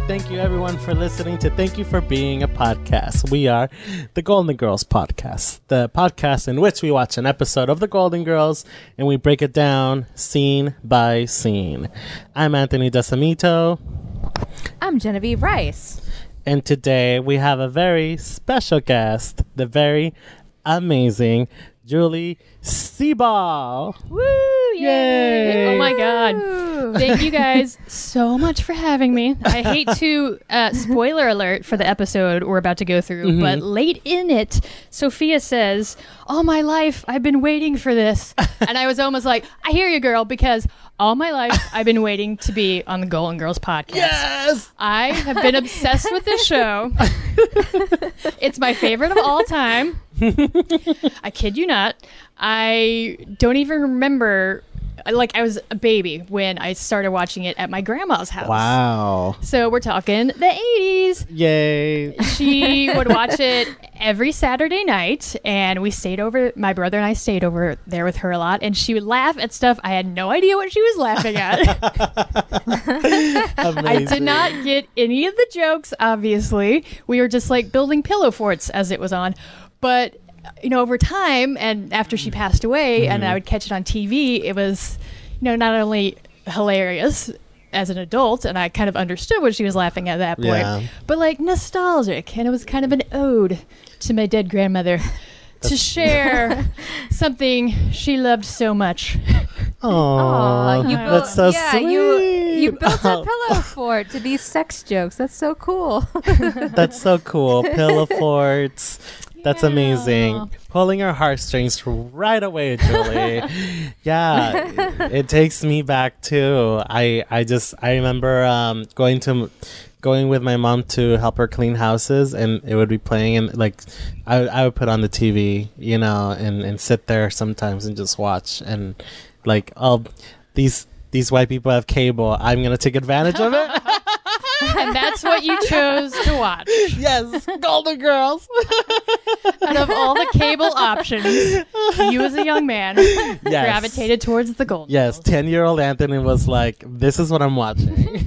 Thank you, everyone, for listening to Thank You for Being a Podcast. We are the Golden Girls Podcast, the podcast in which we watch an episode of the Golden Girls and we break it down scene by scene. I'm Anthony Desamito. I'm Genevieve Rice. And today we have a very special guest, the very amazing Julie Seaball. Woo! Yay! Oh my God. Thank you guys so much for having me. I hate to, spoiler alert for the episode we're about to go through, but late in it, Sophia says, all my life I've been waiting for this. And I was almost like, I hear you, girl, because all my life I've been waiting to be on the Golden Girls podcast. Yes! I have been obsessed with this show. It's my favorite of all time. I kid you not. I don't even remember, like, I was a baby when I started watching it at my grandma's house. Wow. So we're talking the 80s. Yay. She would watch it every Saturday night, and my brother and I stayed over there with her a lot, and she would laugh at stuff I had no idea what she was laughing at. I did not get any of the jokes, obviously. We were just like building pillow forts as it was on. But over time, and after she passed away, and I would catch it on TV, it was, not only hilarious as an adult, and I kind of understood what she was laughing at that point, but like nostalgic, and it was kind of an ode to my dead grandmother to share something she loved so much. Oh, that's so sweet. You built a pillow fort to these sex jokes. That's so cool. That's so cool. Pillow forts. That's amazing. Pulling our heartstrings right away, Julie. Yeah, it takes me back too. I remember going with my mom to help her clean houses, and it would be playing, and like I would put on the TV, and sit there sometimes and just watch, and like, these white people have cable. I'm gonna take advantage of it. And that's what you chose to watch. Yes, Golden Girls. Out of all the cable options, you as a young man gravitated towards the Golden Girls. Yes, 10-year-old Anthony was like, this is what I'm watching.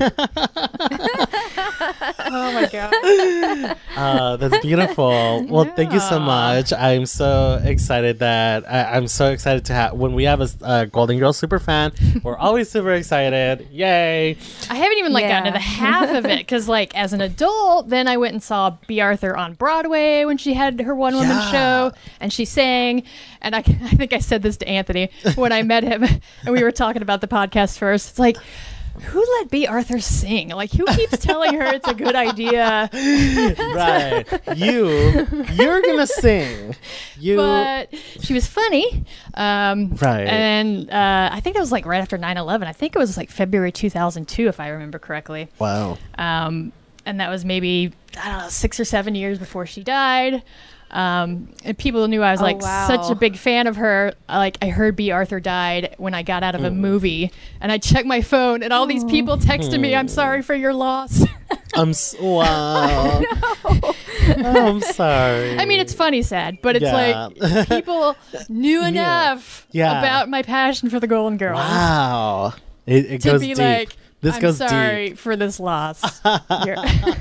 Oh my God. That's beautiful. Well, thank you so much. I'm so excited to have, when we have a Golden Girls super fan, we're always super excited. Yay. I haven't even gotten to the half of it, because as an adult, then I went and saw B. Arthur on Broadway when she had her one-woman show, and she sang, and I think I said this to Anthony when I met him, and we were talking about the podcast first. It's like, who let B. Arthur sing? Like, who keeps telling her it's a good idea? Right. You're gonna sing. But she was funny. Right. And I think it was right after 9/11. I think it was February 2002, if I remember correctly. Wow. And that was maybe, 6 or 7 years before she died. And people knew I was such a big fan of her. I heard B. Arthur died when I got out of a movie, and I checked my phone, and all these people texted me, "I'm sorry for your loss." Wow. Oh, I'm sorry. I mean, it's funny, sad, but it's people knew enough about my passion for the Golden Girls. Wow. It goes be deep. This goes deep. I'm sorry for this loss. That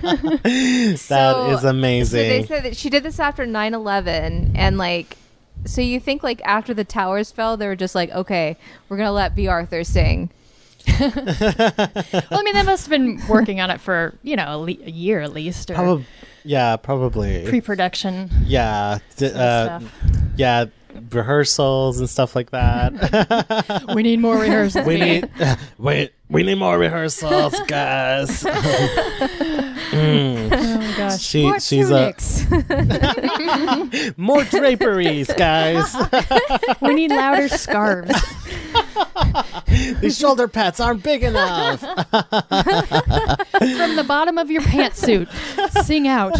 is amazing. So they said that she did this after 9/11, and so you think after the towers fell, they were just okay, we're gonna let B. Arthur sing. Well, I mean, they must have been working on it for a year at least, or probably pre-production. Rehearsals and stuff like that. We need more rehearsals. We need more rehearsals, guys. Oh my gosh. She's more draperies, guys. We need louder scarves. These shoulder pads aren't big enough. From the bottom of your pantsuit, sing out.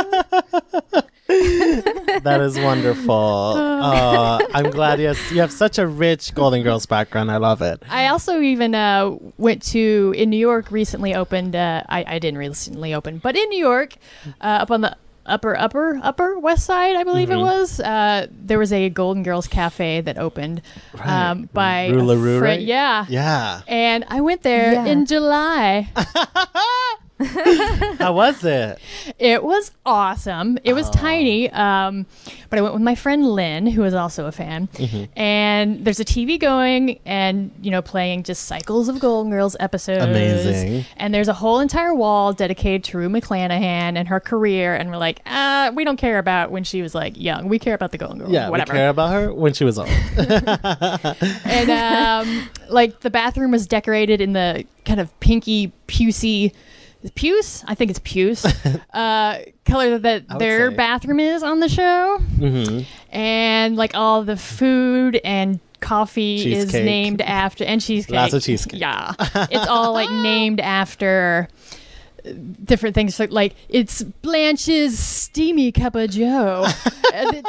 That is wonderful. I'm glad you have such a rich Golden Girls background. I love it. I also even went to, in New York, recently opened, I didn't recently open, but in New York, up on the upper west side, I believe it was, there was a Golden Girls cafe that opened by Rula Roo, right? Yeah. Yeah. And I went there in July. How was it? It was awesome. It was tiny, but I went with my friend Lynn, who is also a fan. And there's a TV going and, playing just cycles of Golden Girls episodes. Amazing. And there's a whole entire wall dedicated to Rue McClanahan and her career. And we're like, we don't care about when she was like young. We care about the Golden Girls. Yeah, whatever. we care about her when she was old. And like the bathroom was decorated in the kind of pinky puce. I think it's puce color that their bathroom is on the show. And like all the food and coffee is named after, and cheesecake. Lots of cheesecake. Yeah, it's all like named after different things. So, like it's Blanche's steamy cup of Joe, and,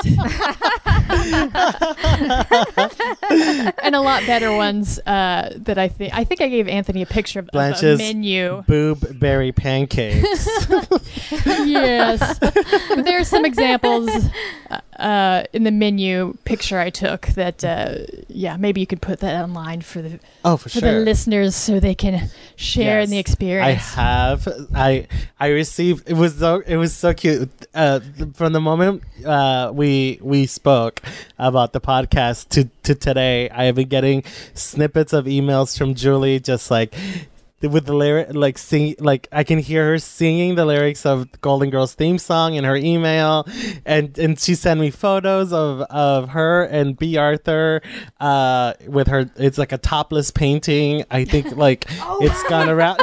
and a lot better ones that I think I gave Anthony a picture of Blanche's a menu. Boob berry pancakes. Yes, there's some examples in the menu picture I took that maybe you could put that online for the for the sure. listeners so they can share in the experience. I received. It was so cute. From the moment we spoke about the podcast to today, I have been getting snippets of emails from Julie, just like with the lyric, like sing, like I can hear her singing the lyrics of Golden Girls theme song in her email, and she sent me photos of her and B. Arthur with her. It's like a topless painting. I think like it's gone around.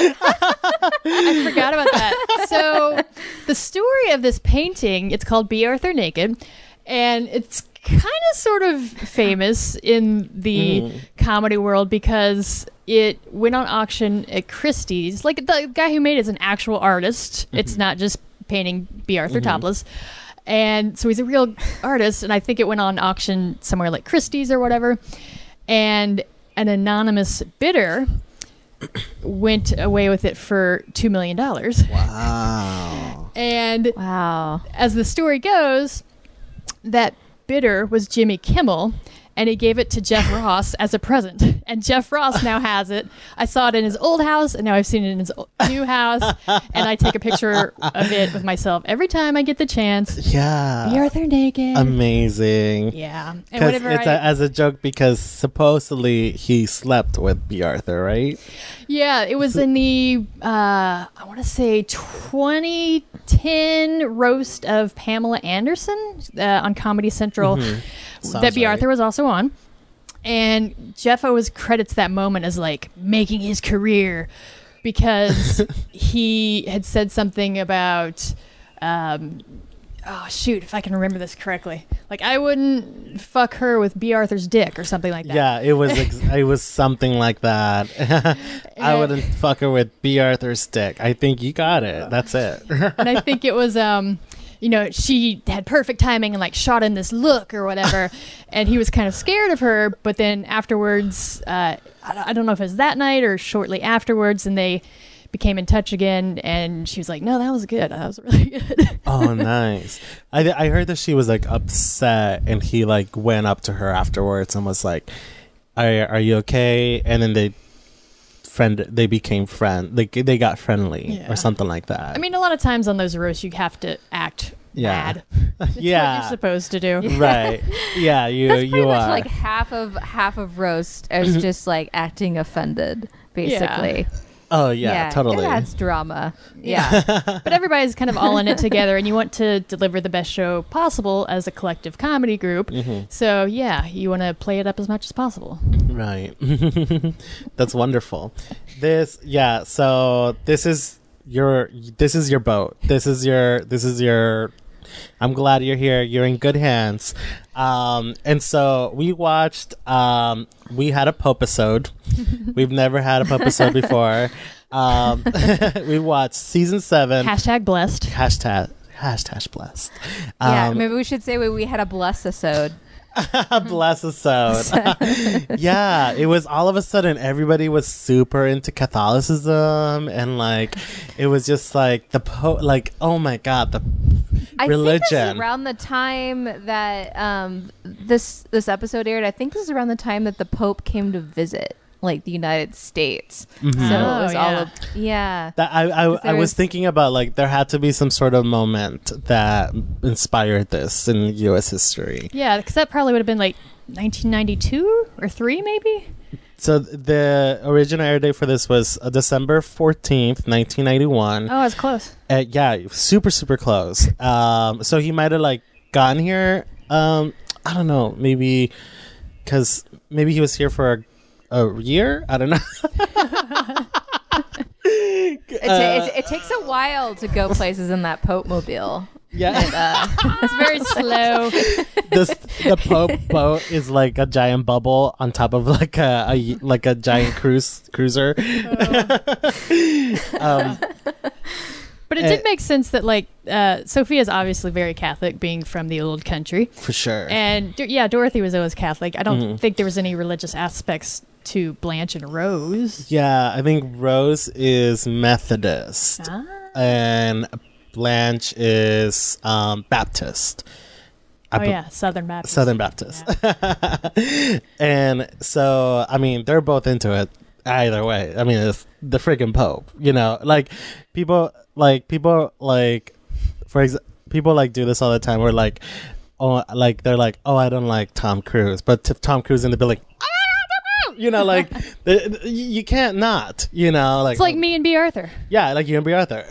I forgot about that. So the story of this painting, it's called B. Arthur Naked, and it's kind of sort of famous in the comedy world because it went on auction at Christie's. Like the guy who made it is an actual artist. It's not just painting B. Arthur topless. And so he's a real artist, and I think it went on auction somewhere like Christie's or whatever. And an anonymous bidder went away with it for $2 million. Wow. And as the story goes, that bidder was Jimmy Kimmel, and he gave it to Jeff Ross as a present. And Jeff Ross now has it. I saw it in his old house, and now I've seen it in his new house. And I take a picture of it with myself every time I get the chance. Yeah. B. Arthur Naked. Amazing. Yeah. And Because whenever it's as a joke because supposedly he slept with B. Arthur, right? Yeah, it was in the, I want to say 2010 roast of Pamela Anderson on Comedy Central that B. Arthur was also on. And Jeff always credits that moment as like making his career because he had said something about, if I can remember this correctly. Like, I wouldn't fuck her with B. Arthur's dick or something like that. Yeah, it was it was something like that. I wouldn't fuck her with B. Arthur's dick. I think you got it. That's it. And I think it was, she had perfect timing and like shot in this look or whatever. And he was kind of scared of her. But then afterwards, I don't know if it was that night or shortly afterwards, and they became in touch again, and she was like, no, that was good. That was really good. Oh, nice. I heard that she was like upset, and he like went up to her afterwards and was like, are you okay? And then they became friends. They got friendly or something like that. I mean, a lot of times on those roasts, you have to act mad. That's what you're supposed to do. Right. Yeah, That's pretty much are. like half of roast as just like acting offended, basically. Yeah. Oh, yeah, totally. It adds drama. Yeah. But everybody's kind of all in it together, and you want to deliver the best show possible as a collective comedy group. So, yeah, you want to play it up as much as possible. Right. That's wonderful. So this is your boat. This is your I'm glad you're here. You're in good hands. And so we watched, we had a Pope-isode. We've never had a Pope-isode before. We watched season 7. # blessed. Hashtag blessed. Yeah, maybe we should say we had a bless-isode. Bless-isode. Yeah, it was all of a sudden everybody was super into Catholicism, and like it was just like oh my god, the religion. I think this is around the time that this episode aired. I think this is around the time that the Pope came to visit. like the United States. Mhm. So it Oh, was all yeah. of yeah. That I there was was- thinking about, like, there had to be some sort of moment that inspired this in U.S. history. Yeah, because that probably would have been like 1992 or 3 maybe. So the original air date for this was December 14th, 1991. Oh, it's close. Yeah, super, super close. So he might have, like, gotten here, I don't know, maybe because maybe he was here for a year? I don't know. It takes a while to go places in that Pope mobile. Yeah. It's very slow. The Pope boat is like a giant bubble on top of like a giant cruiser. But it did make sense that like Sophia is obviously very Catholic, being from the old country, For sure. and Dorothy was always Catholic. I don't Mhm. think there was any religious aspects to Blanche and Rose. Yeah, I think Rose is Methodist Ah. and Blanche is Baptist. Oh yeah, Southern Baptist. Southern Baptist. And so, I mean, they're both into it either way. I mean, it's the freaking Pope, you know? Like, people people like do this all the time where like, oh, like, they're like, oh, I don't like Tom Cruise. But if Tom Cruise in the building, you know, like, you can't not, you know? Like, It's like me and B. Arthur. yeah, like you and B. Arthur.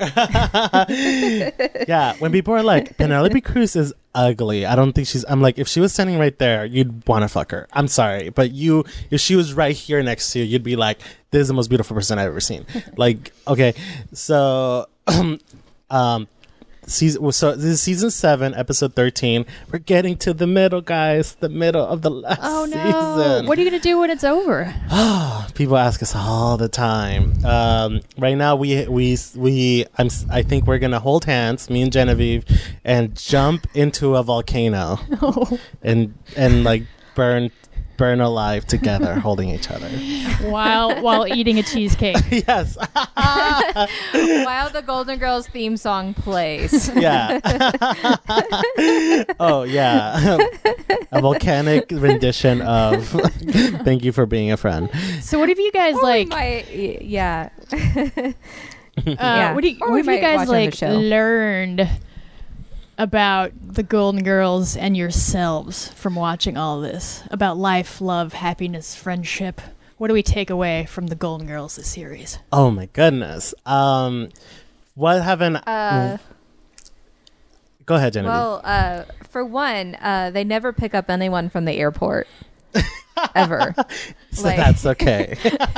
Yeah, when people are like, Penelope Cruz is ugly, I don't think I'm like, if she was standing right there, you'd want to fuck her. I'm sorry. But if she was right here next to you, you'd be like, this is the most beautiful person I've ever seen. Like, okay, so, so this is season 7, episode 13. We're getting to the middle, guys. The middle of the last Oh no! season. What are you gonna do when it's over? People ask us all the time. Right now, I think we're gonna hold hands, me and Genevieve, and jump into a volcano and like burn alive together, holding each other. while eating a cheesecake. Yes. While the Golden Girls theme song plays. Yeah. Oh yeah. A volcanic rendition of "Thank You for Being a Friend." So what have you guys like? Yeah. What Or we have you might guys watch on the like show. learned about the Golden Girls and yourselves from watching all this? About life, love, happiness, friendship. What do we take away from the Golden Girls this series? Oh my goodness. What haven't? Go ahead, Genevieve. Well, for one, they never pick up anyone from the airport. Ever. So like- that's okay.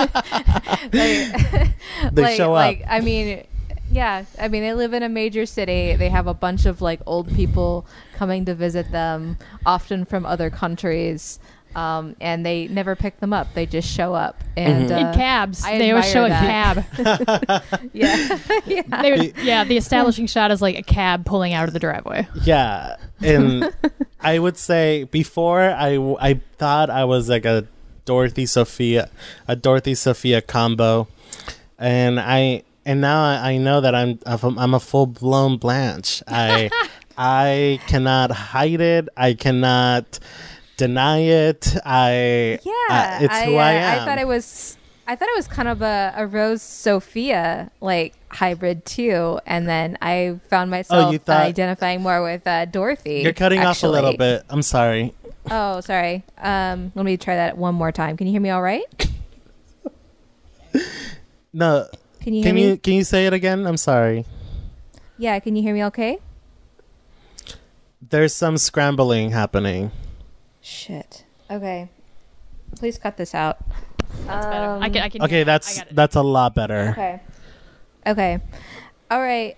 They show up. I mean, yeah. I mean, they live in a major city. They have a bunch of like old people coming to visit them, often from other countries. And they never pick them up. They just show up. And Mhm. In cabs. I They always show a admire cab. yeah, yeah. The establishing shot is like a cab pulling out of the driveway. Yeah, and I would say before I thought I was like a Dorothy Sophia combo, and now I know that I'm a full blown Blanche. I cannot hide it. I cannot deny it. It's who I am. I thought it was kind of a Rose Sophia like hybrid too, and then I found myself you thought- identifying more with Dorothy. You're cutting off a little actually. bit. I'm sorry. Oh, sorry. Let me try that one more time. Can you hear me all right? No. Can you hear me? Can you say it again? I'm sorry. Yeah, can you hear me okay? There's some scrambling happening. Shit. Okay. Please cut this out. That's better. I can Okay, I got it. that's a lot better. Okay. Okay. All right.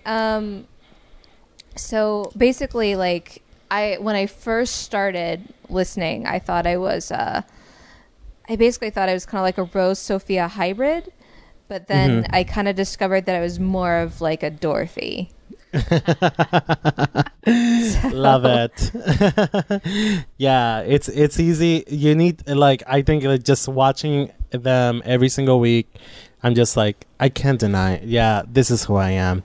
So basically, like, when I first started listening, I thought I basically thought I was kind of like a Rose Sophia hybrid, but then I kind of discovered that I was more of like a Dorothy. Love it. Yeah, it's easy. You need, like, I think, like, just watching them every single week, I'm just like, I can't deny it. Yeah, this is who I am.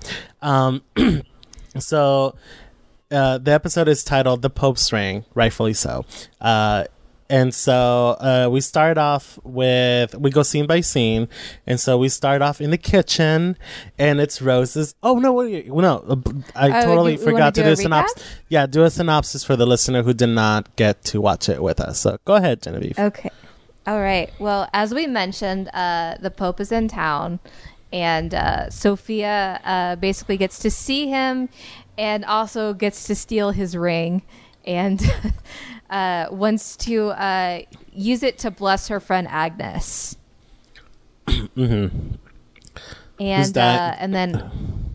So the episode is titled "The Pope's Ring," rightfully so. And so we start off we go scene by scene. And so we start off in the kitchen, and it's Rose's. Oh, no, I totally forgot to do a synopsis. Yeah, do a synopsis for the listener who did not get to watch it with us. So go ahead, Genevieve. Okay. All right. Well, as we mentioned, the Pope is in town, and Sophia basically gets to see him and also gets to steal his ring, and wants to use it to bless her friend Agnes. Mm-hmm. And and then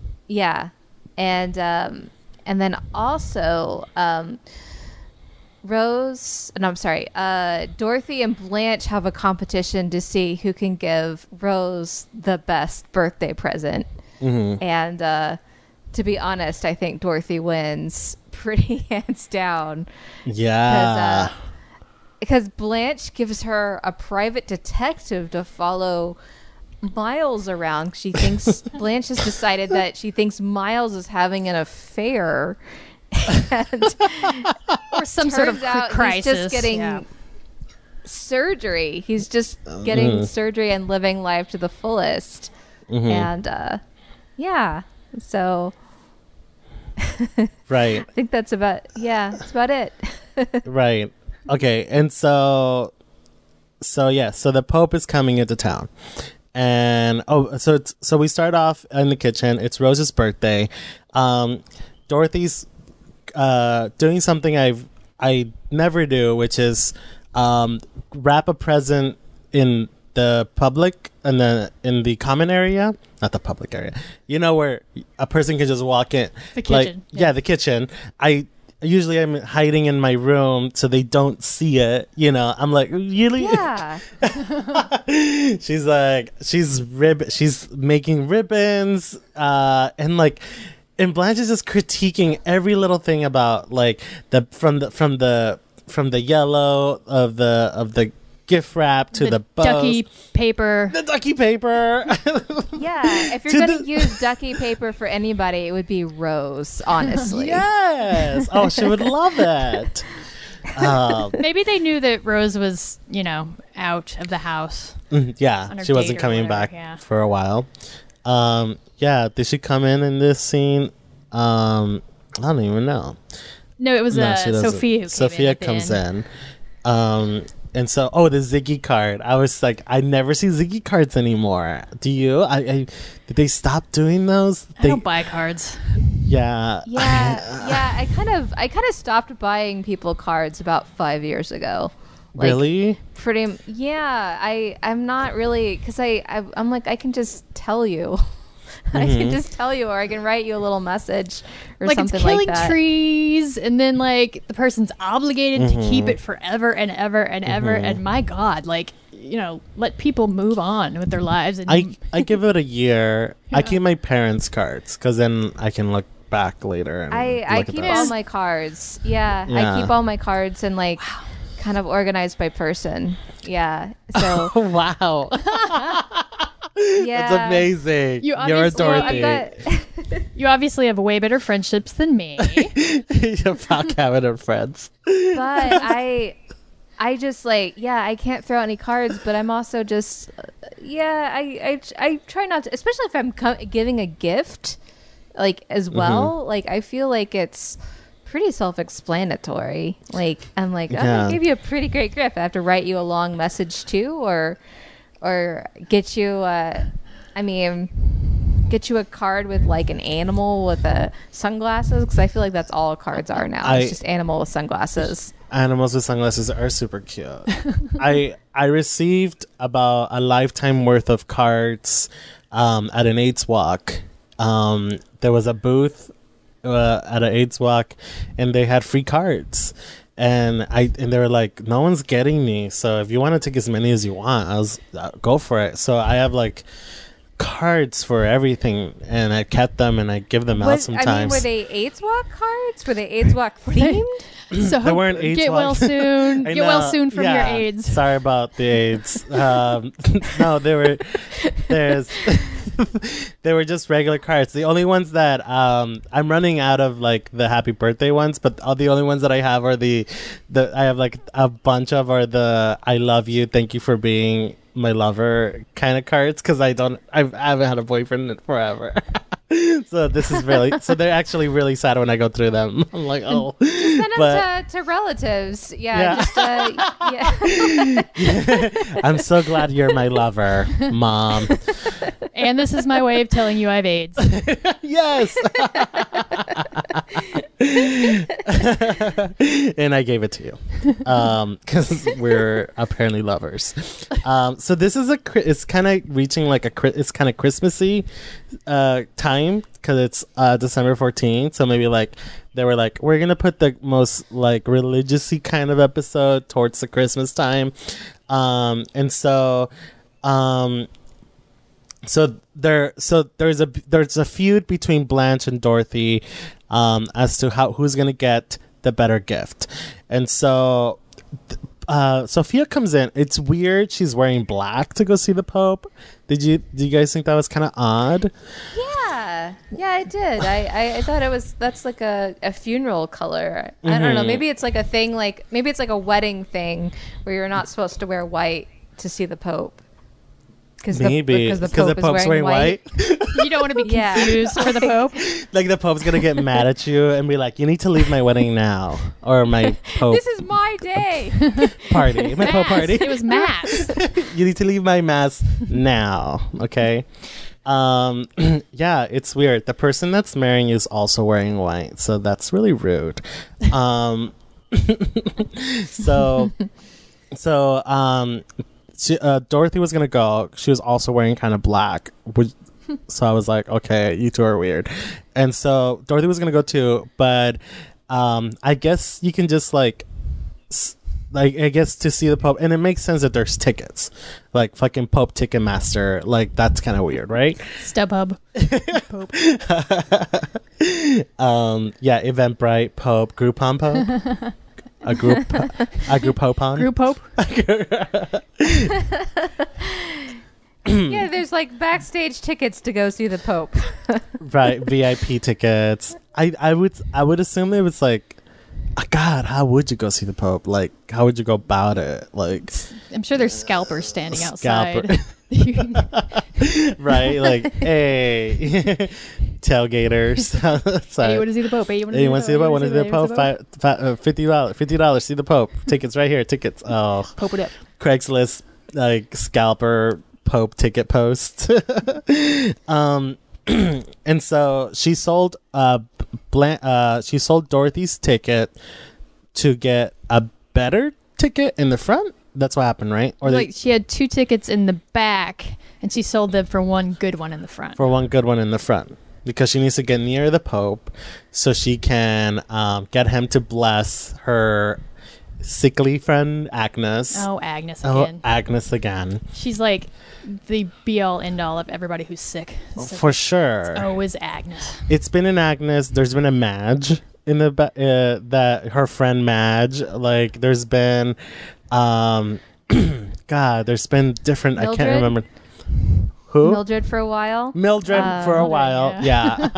and then also Dorothy and Blanche have a competition to see who can give Rose the best birthday present. Mm-hmm. And to be honest, I think Dorothy wins pretty hands down. Yeah. Because Blanche gives her a private detective to follow Miles around. She thinks Blanche has decided that she thinks Miles is having an affair. And or some sort of crisis. He's just getting surgery. He's just getting surgery and living life to the fullest. Mm-hmm. And so right. I think that's about it. Right. Okay. And so the Pope is coming into town. And so we start off in the kitchen. It's Rose's birthday. Dorothy's doing something I never do, which is wrap a present in the public and then in the common area, not the public area. You know, where a person can just walk in. The kitchen. The kitchen. Usually I'm hiding in my room so they don't see it. You know, I'm like, really? Yeah. She's making ribbons, and Blanche is just critiquing every little thing about like from the yellow of the gift wrap to the bows. Ducky paper. The ducky paper. Yeah, if you're going to use ducky paper for anybody, it would be Rose, honestly. Yes. Oh, she would love it. Maybe they knew that Rose was, out of the house. Yeah, she wasn't coming back for a while. Did she come in this scene? I don't even know. No, it was Sophia who Sophia comes in. And so, the Ziggy card. I was like, I never see Ziggy cards anymore. Do you? Did they stop doing those? I don't buy cards. Yeah. Yeah. I kind of stopped buying people cards about 5 years ago. Like, really? I'm not really, because I'm like, I can just tell you. I can just tell you, or I can write you a little message or something like that. It's killing trees, and then the person's obligated to keep it forever and ever and ever. And my God, let people move on with their lives. And I give it a year. Yeah. I keep my parents' cards because then I can look back later. And I keep all my cards. Yeah, I keep all my cards and kind of organized by person. Yeah. So wow. Yeah. That's amazing. You're Dorothy. You obviously have way better friendships than me. You're about having friends. But I just I can't throw out any cards, but I'm also just I try not to, especially if I'm giving a gift as well. I feel like it's pretty self-explanatory. I'm I gave you a pretty great gift. I have to write you a long message too, or get you get you a card with an animal with sunglasses, because I feel like that's all cards are now. It's just animal with sunglasses. Animals with sunglasses are super cute. I received about a lifetime worth of cards at an AIDS walk. There was a booth at an AIDS walk, and they had free cards. And they were like, no one's getting me, so if you want to take as many as you want, I was go for it. So I have cards for everything, and I kept them and I give them out sometimes. Were they AIDS walk cards? Were they AIDS walk themed? So they weren't AIDS get well soon. Get well soon from your AIDS. Sorry about the AIDS. No, they were. they were just regular cards. The only ones that I'm running out of like the happy birthday ones, but all the only ones that I have are the I have like a bunch of are the I love you, thank you for being my lover kind of cards, because I haven't had a boyfriend in forever. So this is really, so they're actually really sad when I go through them. I'm like, oh, Send them to relatives. Yeah. Yeah. I'm so glad you're my lover, Mom. And this is my way of telling you I have AIDS. Yes. And I gave it to you because we're apparently lovers. So this is it's kind of reaching like it's kind of Christmassy time, because it's December 14th. So maybe like they were like, we're gonna put the most like religious-y kind of episode towards the Christmas time, and so there's a feud between Blanche and Dorothy as to who's gonna get the better gift. And so Sophia comes in. It's weird she's wearing black to go see the Pope. Did you guys think that was kind of odd? Yeah, I did. I thought that's like a funeral color. I don't know, maybe it's like a thing, like maybe it's like a wedding thing where you're not supposed to wear white to see the Pope. Because the Pope's wearing white. You don't want to be confused for the Pope. Like the Pope's gonna get mad at you and be like, "You need to leave my wedding now, or my Pope This is my day." party, my Pope party." It was mass. You need to leave my mass now, okay? Yeah, it's weird. The person that's marrying you is also wearing white, so that's really rude. Dorothy was gonna go. She was also wearing kind of black, so I was like, okay, you two are weird. And so Dorothy was gonna go too, but I guess you can just like I guess to see the Pope, and it makes sense that there's tickets, like fucking Pope Ticketmaster. Like that's kind of weird, right? StubHub. Pope. Yeah, Eventbrite, Pope, Groupon Pope. A group Groupon. Group Pope. Yeah, there's like backstage tickets to go see the Pope. Right, VIP tickets. I would assume it was like, God, how would you go see the Pope? Like, how would you go about it? Like, I'm sure there's scalpers standing outside. Right, like, hey, tailgaters. Hey, you want to see the Pope? Hey, you want to see the Pope? Want to see the Pope? $50. See the Pope. Tickets right here. Tickets. Oh, Pope it up. Craigslist, like scalper Pope ticket post. And so she sold Dorothy's ticket to get a better ticket in the front. That's what happened, right? Or like she had two tickets in the back, and she sold them for one good one in the front. For one good one in the front, because she needs to get near the Pope so she can get him to bless her sickly friend Agnes. Oh, Agnes again. Agnes again. She's like the be-all, end-all of everybody who's sick. So for sure. It's always Agnes. It's been an Agnes. There's been a Madge in the that her friend Madge. Like there's been, God, there's been different. Mildred? I can't remember. Who? Mildred for a while. Mildred for a while. Yeah.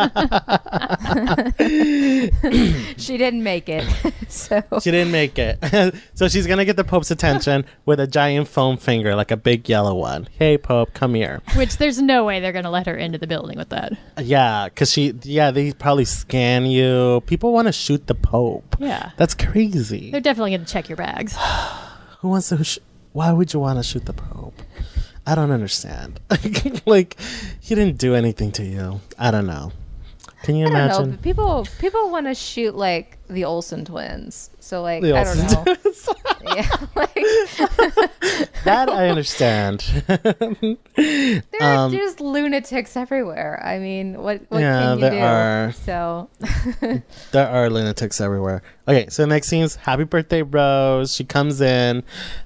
She didn't make it. So She didn't make it. So she's going to get the Pope's attention with a giant foam finger, like a big yellow one. Hey, Pope, come here. Which there's no way they're going to let her into the building with that. Yeah, because they probably scan you. People want to shoot the Pope. Yeah. That's crazy. They're definitely going to check your bags. Who wants to... Why would you want to shoot the Pope? I don't understand. Like, he didn't do anything to you. I don't know. Can you imagine? I don't know, but people want to shoot like the Olsen twins. So like The I don't Olsen know. twins. Yeah, like That I understand. there are just lunatics everywhere. I mean, what Yeah, can you do? there are. So There are lunatics everywhere. Okay, so next scene's Happy Birthday Rose. She comes in.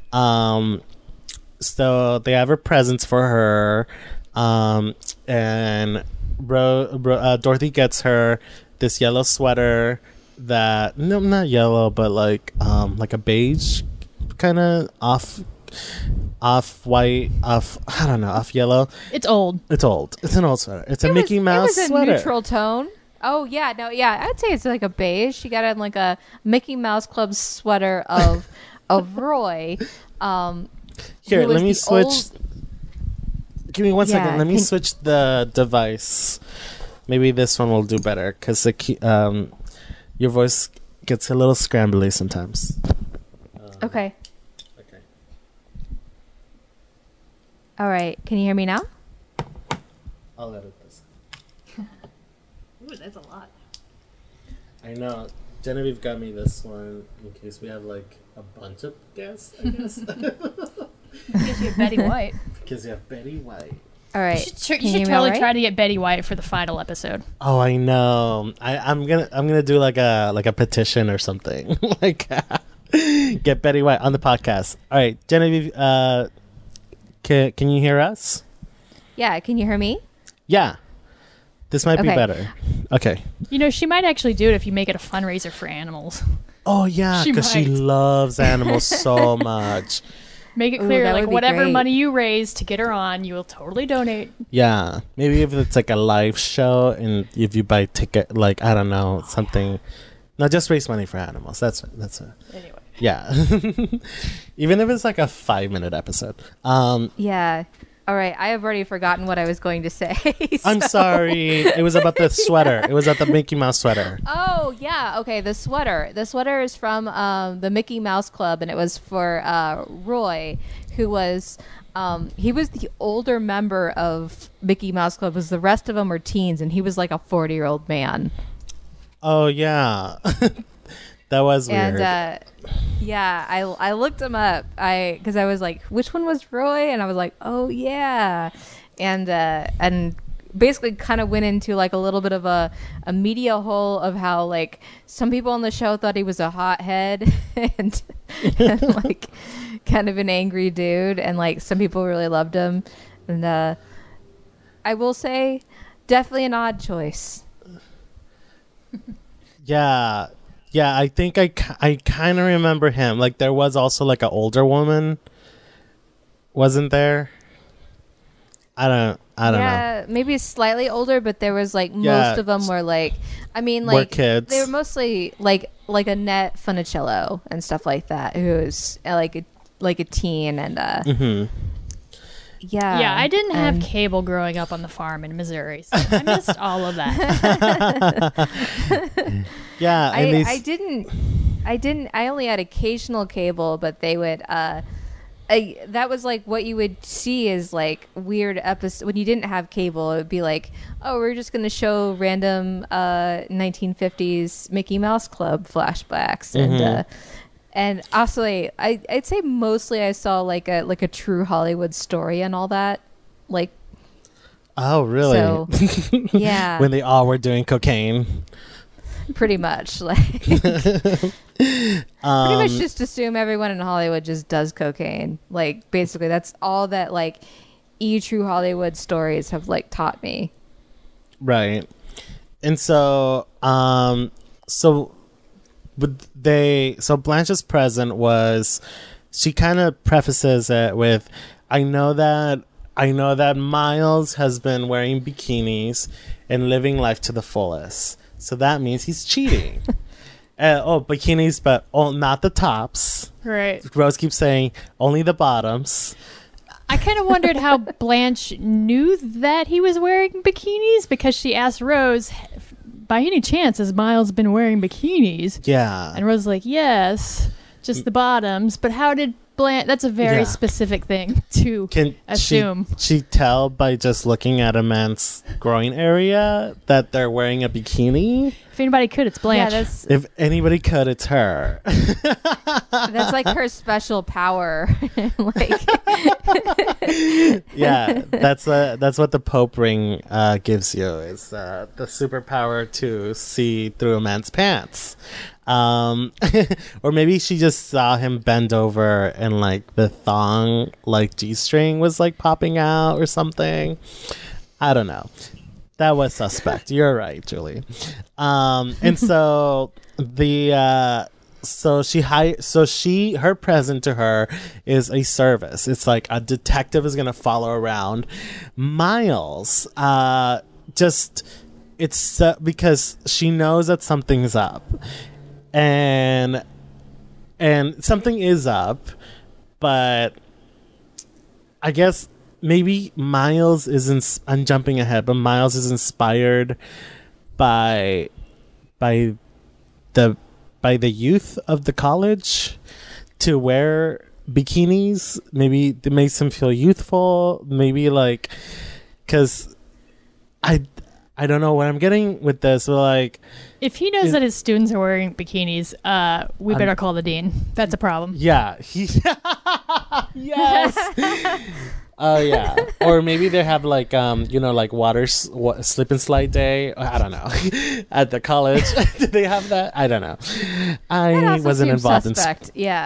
So they have her presents for her. And Dorothy gets her this yellow sweater that, no, not yellow, but like a beige kind of off off white, off I don't know, off yellow. It's old. It's old. It's an old sweater. It's a Mickey Mouse It was a sweater. neutral tone. Oh yeah, no, yeah. I'd say it's like a beige. She got on like a Mickey Mouse Club sweater of Roy. Here, who was let me the switch. old- Give me one second. Yeah, Let me switch the device. Maybe this one will do better because your voice gets a little scrambly sometimes. Okay. Okay. All right. Can you hear me now? I'll edit this. Ooh, that's a lot. I know. Genevieve got me this one in case we have like a bunch of guests, I guess. Because you have Betty White. Because you have Betty White. All right. You Can should hear me totally all right? try to get Betty White for the final episode. Oh, I know. I'm gonna do like a petition or something. Like get Betty White on the podcast. All right, Genevieve. Can you hear us? Yeah. Can you hear me? Yeah. This might be Okay. better. Okay. You know, she might actually do it if you make it a fundraiser for animals. Oh yeah, She because she might. loves animals so much. Make it Ooh, clear, that like would be whatever great. money you raise to get her on, you will totally donate. Yeah, maybe if it's like a live show and if you buy ticket, like I don't know, something. No, just raise money for animals. That's Anyway. yeah. Even if it's like a 5-minute episode. Yeah. All right. I have already forgotten what I was going to say. I'm so- sorry. It was about the sweater. It was about the Mickey Mouse sweater. Oh yeah. Okay. The sweater. The sweater is from the Mickey Mouse Club, and it was for Roy, who was he was the older member of Mickey Mouse Club. Because the rest of them were teens, and he was like a 40-year-old man. Oh yeah, that was weird. And yeah, I looked him up. Because I was like, which one was Roy? And I was like, oh yeah, and basically kind of went into like a little bit of a media hole of how like some people on the show thought he was a hothead and like kind of an angry dude, and like some people really loved him, and I will say, definitely an odd choice. Yeah, I think I kind of remember him. Like there was also like an older woman, wasn't there? I don't know. Yeah, maybe slightly older, but there was like Yeah. most of them were like, I mean, Were like kids. they were mostly like Annette Funicello and stuff like that, who was like a teen, and Mhm. yeah, Yeah, I didn't have and- cable growing up on the farm in Missouri, so I missed all of that. Yeah, and these, I didn't. I only had occasional cable, but they would. That was like what you would see is like weird episodes when you didn't have cable. It would be like, oh, we're just going to show random 1950s Mickey Mouse Club flashbacks, and also I'd say mostly I saw like a true Hollywood story and all that, like oh really? so. Yeah, When they all were doing cocaine. pretty much like. Pretty much just assume everyone in Hollywood just does cocaine. Like basically that's all that like true Hollywood stories have like taught me. Right. And so so Blanche's present was, she kind of prefaces it with, I know that Miles has been wearing bikinis and living life to the fullest. So that means he's cheating. Bikinis, but not the tops. Right. Rose keeps saying only the bottoms. I kind of wondered how Blanche knew that he was wearing bikinis, because she asked Rose, by any chance has Miles been wearing bikinis? Yeah. And Rose was like, yes, just the bottoms. But how did Blanche, that's a very Yeah. specific thing to Can assume. she tell by just looking at a man's groin area that they're wearing a bikini? If anybody could, it's Blanche. Yeah, that's If anybody could, it's her. like her special power. Like Yeah, that's what the Pope ring gives you, is the superpower to see through a man's pants. Or maybe she just saw him bend over and like the thong, like G-string was like popping out or something. I don't know. That was suspect. You're right, Julie. And so the her present to her is a service. It's like a detective is gonna follow around Miles. Because she knows that something's up, and something is up, but I guess maybe Miles is I'm jumping ahead, but Miles is inspired by the youth of the college to wear bikinis. Maybe it makes him feel youthful. Maybe like, because I don't know what I'm getting with this, but like, if he knows that his students are wearing bikinis, we better call the dean. That's a problem. Yeah. Yes. Oh yeah. Or maybe they have like like slip and slide day. I don't know. At the college, do they have that? I don't know. I wasn't involved suspect. Yeah.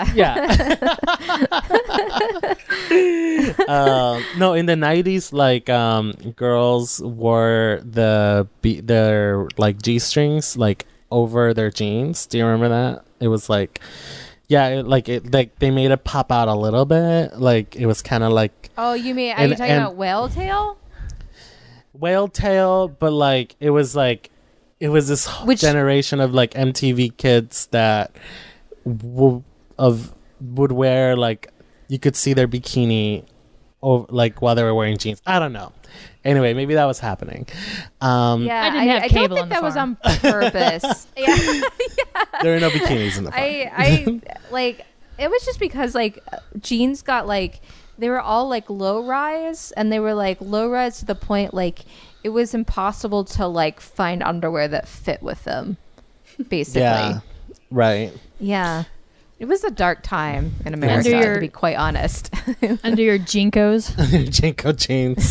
No, in the 90s, like girls wore their like G-strings like over their jeans. Do you remember that? It was like, yeah, like they made it pop out a little bit. Like it was kind of like. Oh, you mean are you talking about Whale Tail? Whale Tail, but like it was this generation of like MTV kids that would wear, like, you could see their bikini like while they were wearing jeans. I don't know. Anyway, maybe that was happening. I didn't have cable on the farm. I don't think that was on purpose. Yeah. There are no bikinis in the farm. I like, it was just because like jeans got like, they were all like low rise, and they were like low rise to the point like it was impossible to like find underwear that fit with them, basically. Yeah, right. Yeah. It was a dark time in America, to be quite honest. Under your Jinkos. Jinko jeans.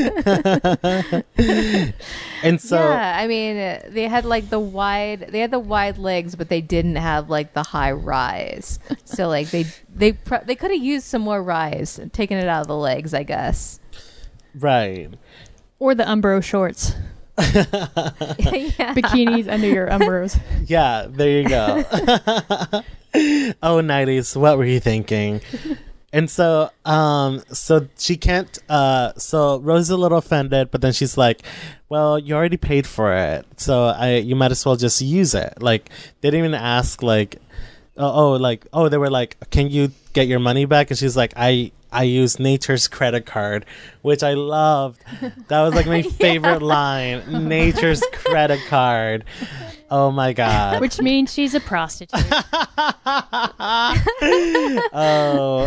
And so, yeah, I mean, they had like the wide legs, but they didn't have like the high rise. So like they could have used some more rise, taken it out of the legs, I guess. Right. Or the Umbro shorts. Yeah. Bikinis under your Umbros. Yeah, there you go. Oh, 90s, what were you thinking? And so she can't, so Rose is a little offended, but then she's like, well, you already paid for it, so you might as well just use it. Like, they didn't even ask, like, they were like, can you get your money back? And she's like, I used Nature's credit card, which I loved. That was like my favorite line. Nature's credit card. Oh my God. Which means she's a prostitute. Oh.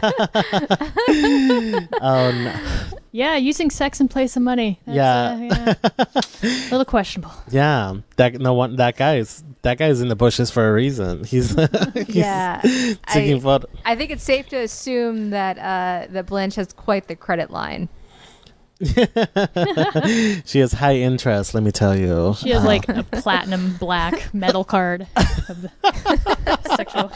Oh no. Yeah, using sex in place of money. That's, a little questionable. Yeah. That guy's in the bushes for a reason. He's Yeah. taking photo. I think it's safe to assume that Blanche has quite the credit line. She has high interest, let me tell you. She has like a platinum black metal card of the sexual.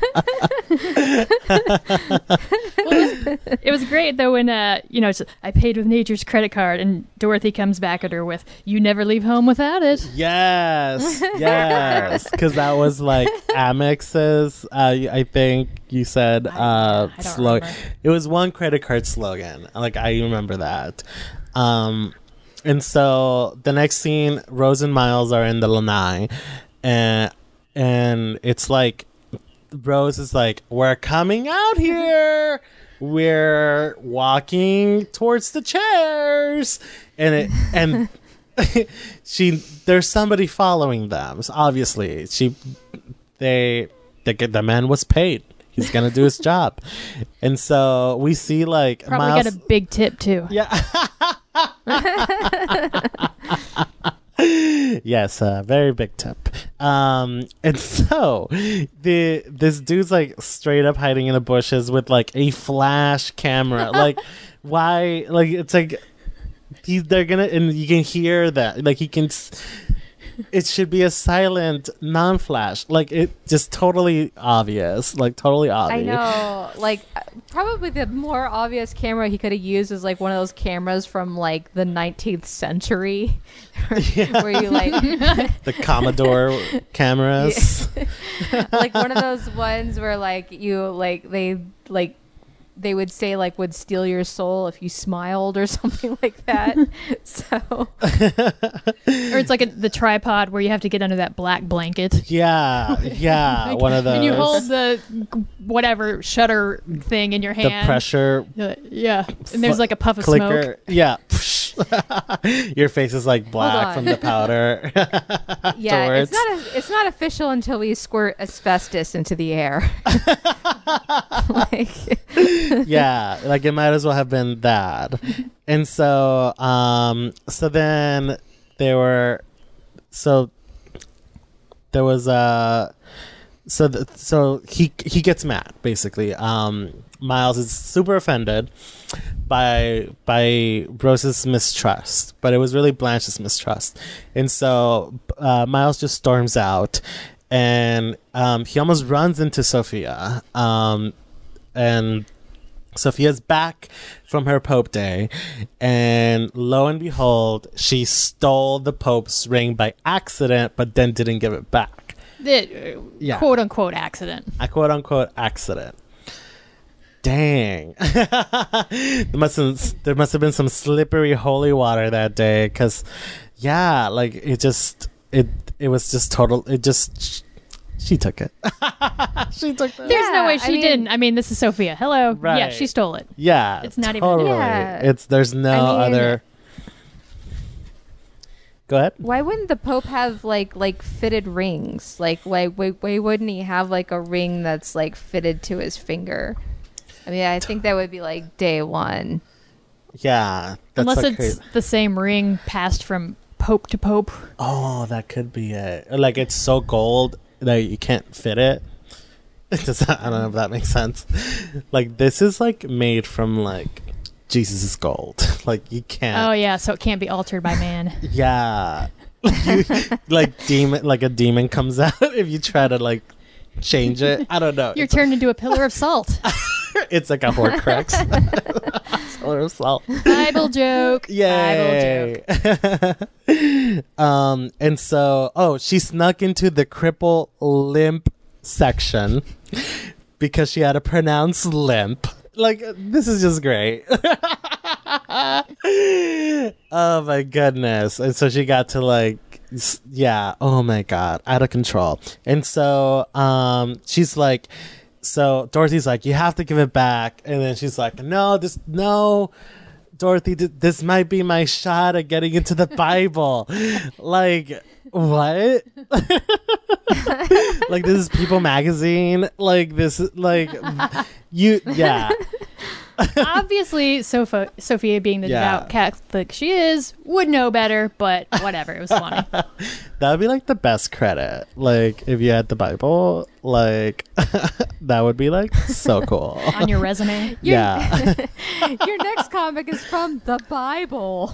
It was great though when I paid with Nature's credit card, and Dorothy comes back at her with, "You never leave home without it." Yes, because that was like Amex's. I think you said slogan. It was one credit card slogan. Like, I remember that. And so the next scene, Rose and Miles are in the lanai, and it's like Rose is like, "We're coming out here. We're walking towards the chairs," and there's somebody following them. So obviously, the man was paid. He's gonna do his job, and so we see like probably Miles, got a big tip too. Yeah. Yes, very big tip. And so this dude's like straight up hiding in the bushes with like a flash camera. Like, why? Like, it's like they're gonna, and you can hear that. Like, he can. it should be a silent non-flash. Like it just totally obvious. Like totally obvious. I know. Like probably the more obvious camera he could have used is like one of those cameras from like the 19th century where you like The Commodore cameras. like one of those ones where like you like they would say like would steal your soul if you smiled or something like that. So Or it's like the tripod where you have to get under that black blanket. Yeah, one of those. And you hold the whatever shutter thing in your the hand. pressure Yeah. And there's like a puff of clicker. smoke. Yeah. Your face is like black on. from the powder. yeah, afterwards. it's not official until we squirt asbestos into the air. Like Yeah, like it might as well have been that. And so then there was so he gets mad basically. Miles is super offended by Rose's mistrust, but it was really Blanche's mistrust. And so Miles just storms out, and he almost runs into Sophia. And Sophia's back from her Pope Day, and lo and behold, she stole the Pope's ring by accident, but then didn't give it back. The Yeah. quote unquote accident. A quote unquote accident. Dang. there must have been some slippery holy water that day, because yeah, like it was just total. She took it. She took that. There's no Yeah, way she didn't. I mean, this is Sophia. Hello. Yeah, Right. she stole it. Yeah, It's not even- totally. Yeah. There's no I mean- other. Go ahead. why wouldn't the Pope have like fitted rings? Like why wouldn't he have like a ring that's like fitted to his finger? I mean, I think that would be like day one. Yeah, that's Unless like it's crazy. the same ring passed from pope to pope. Oh, that could be it. Like it's so gold that you can't fit it. I don't know if that makes sense. Like this is like made from like Jesus' gold. Like you can't. Oh yeah, so it can't be altered by man. Yeah. Like a demon comes out if you try to like change it. I don't know. You're It's, turned into a pillar of salt. it's like a Horcrux. Pillar of salt. Bible joke. Yay. Bible joke. And so she snuck into the cripple limp section because she had to pronounce limp. Like this is just great. Oh my goodness. And so she got to like yeah, oh my god, out of control. And so she's like, so Dorothy's like, you have to give it back. And then she's like, no, Dorothy, this might be my shot at getting into the Bible. Like, what? Like, this is People magazine. Like, this is like, yeah. Obviously, Sophia, being the Yeah. devout Catholic she is, would know better, but whatever. It was funny. That would be like the best credit. Like, if you had the Bible, like, that would be like so cool. On your resume. Yeah. Your next comic is from the Bible.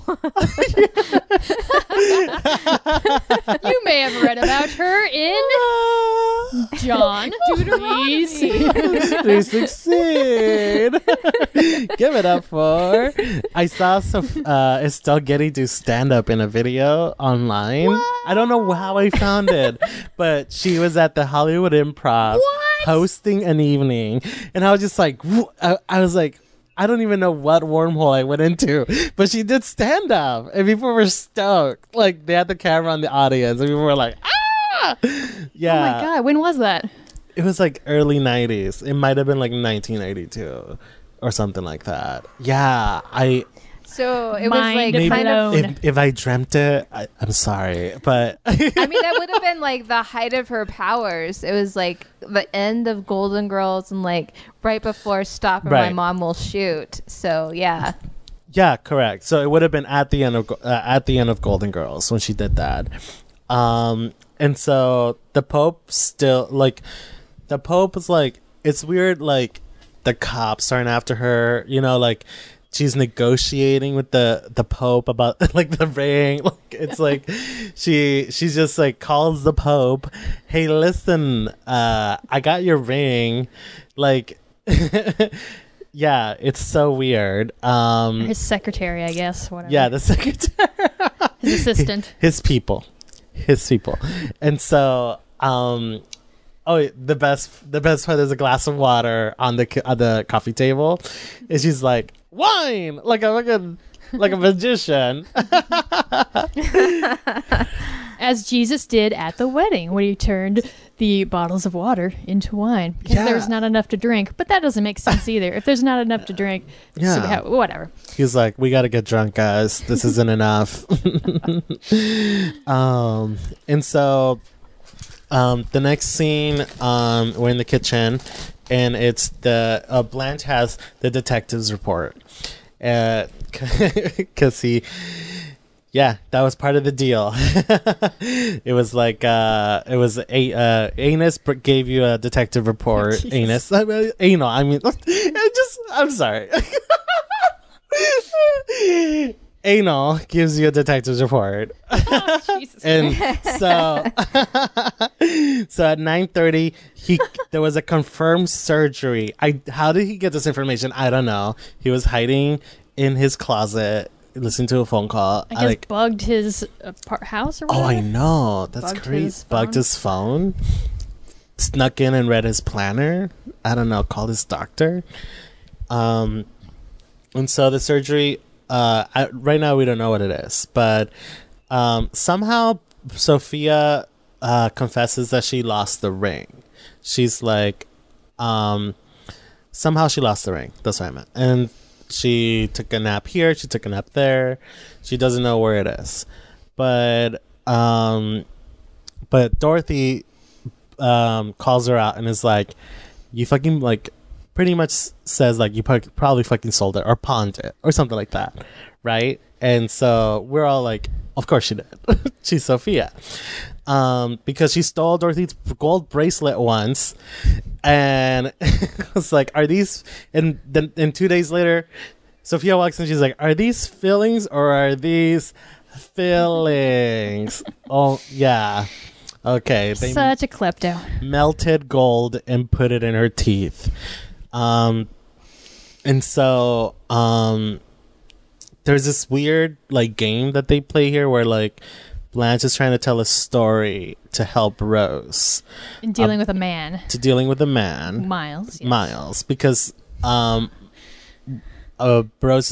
You may have read about her in John. Please. They succeed. Give it up for. I saw Estelle Getty do stand up in a video online. I don't know how I found it, but she was at the Hollywood Improv hosting an evening, and I was just like, I was like, I don't even know what wormhole I went into, but she did stand up, and people were stoked. Like they had the camera on the audience, and people were like, ah, yeah. Oh my God. When was that? It was like early 90s. It might have been like 1982 or something like that. Yeah, So it Mind was like kind of. blown. if I dreamt it, I'm sorry, but I mean, that would have been like the height of her powers. It was like the end of Golden Girls and like right before Stop or My Right. Mom Will Shoot. So yeah. yeah, correct. So it would have been at the end of Golden Girls when she did that. And so the Pope still like the Pope was like, it's weird, like the cops aren't after her, you know, like she's negotiating with the Pope about like the ring. Like it's like she's just like calls the Pope, hey, listen, I got your ring. Like yeah, it's so weird. His secretary, I guess. Whatever. Yeah, the secretary. His assistant. His people. And so the best part is a glass of water on the coffee table, and she's like, wine, like a magician. As Jesus did at the wedding when he turned the bottles of water into wine because there was not enough to drink. But that doesn't make sense either. If there's not enough to drink, whatever. He's like, we got to get drunk, guys. This isn't enough. And so the next scene, we're in the kitchen, and it's Blanche has the detective's report. Because that was part of the deal. It was like Anus gave you a detective report. Anus, anal. I mean, I'm sorry. Anal gives you a detective's report. Oh, Jesus. And so at 9:30 there was a confirmed surgery. How did he get this information? I don't know. He was hiding in his closet listening to a phone call. I guess bugged his house or whatever. Oh, I know. That's crazy. Bugged his phone. Snuck in and read his planner. I don't know. Called his doctor. And so the surgery, right now we don't know what it is. But somehow Sophia confesses that she lost the ring. She's like, somehow she lost the ring. That's what I meant. And she took a nap here. She took a nap there. She doesn't know where it is. But Dorothy calls her out and is like, you fucking, like, pretty much says, like, you probably fucking sold it or pawned it or something like that. Right? And so we're all like, of course she did. She's Sophia. Because she stole Dorothy's gold bracelet once. And it's like, are these... And then 2 days later, Sophia walks in. She's like, are these fillings or are these fillings? Oh, yeah. Okay. They Such a klepto. melted gold and put it in her teeth. And so there's this weird like game that they play here where like Blanche is trying to tell a story to help Rose In dealing with a man. Miles, Yes. Miles, because Blanche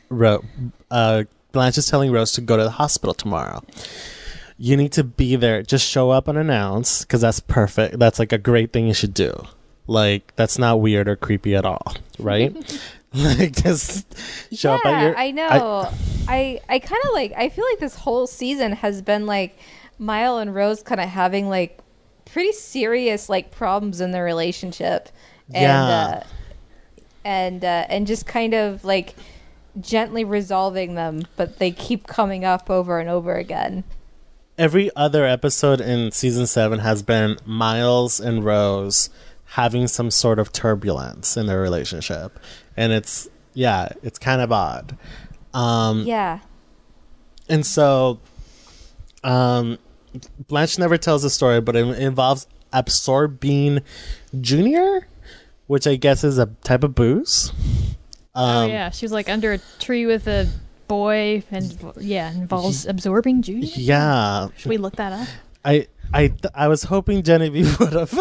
is telling Rose to go to the hospital tomorrow. You need to be there. Just show up unannounced, because that's perfect. That's like a great thing you should do. Like, that's not weird or creepy at all, right? Like, just show up at your... I know. I kind of like... I feel like this whole season has been like Mile and Rose kind of having like pretty serious like problems in their relationship, and and just kind of like gently resolving them, but they keep coming up over and over again. Every other episode in season 7 has been Miles and Rose having some sort of turbulence in their relationship, and it's kind of odd. And so Blanche never tells the story, but it involves Absorbine Junior, which I guess is a type of booze. She was like under a tree with a boy, and involves Absorbing Junior. Yeah, Should we look that up? I was hoping Genevieve would have.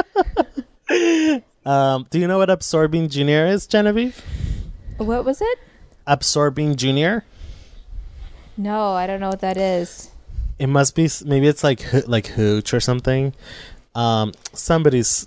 Do you know what Absorbing Junior is, Genevieve? What was it? Absorbing Junior? No, I don't know what that is. It must be, maybe it's like hooch or something. Somebody is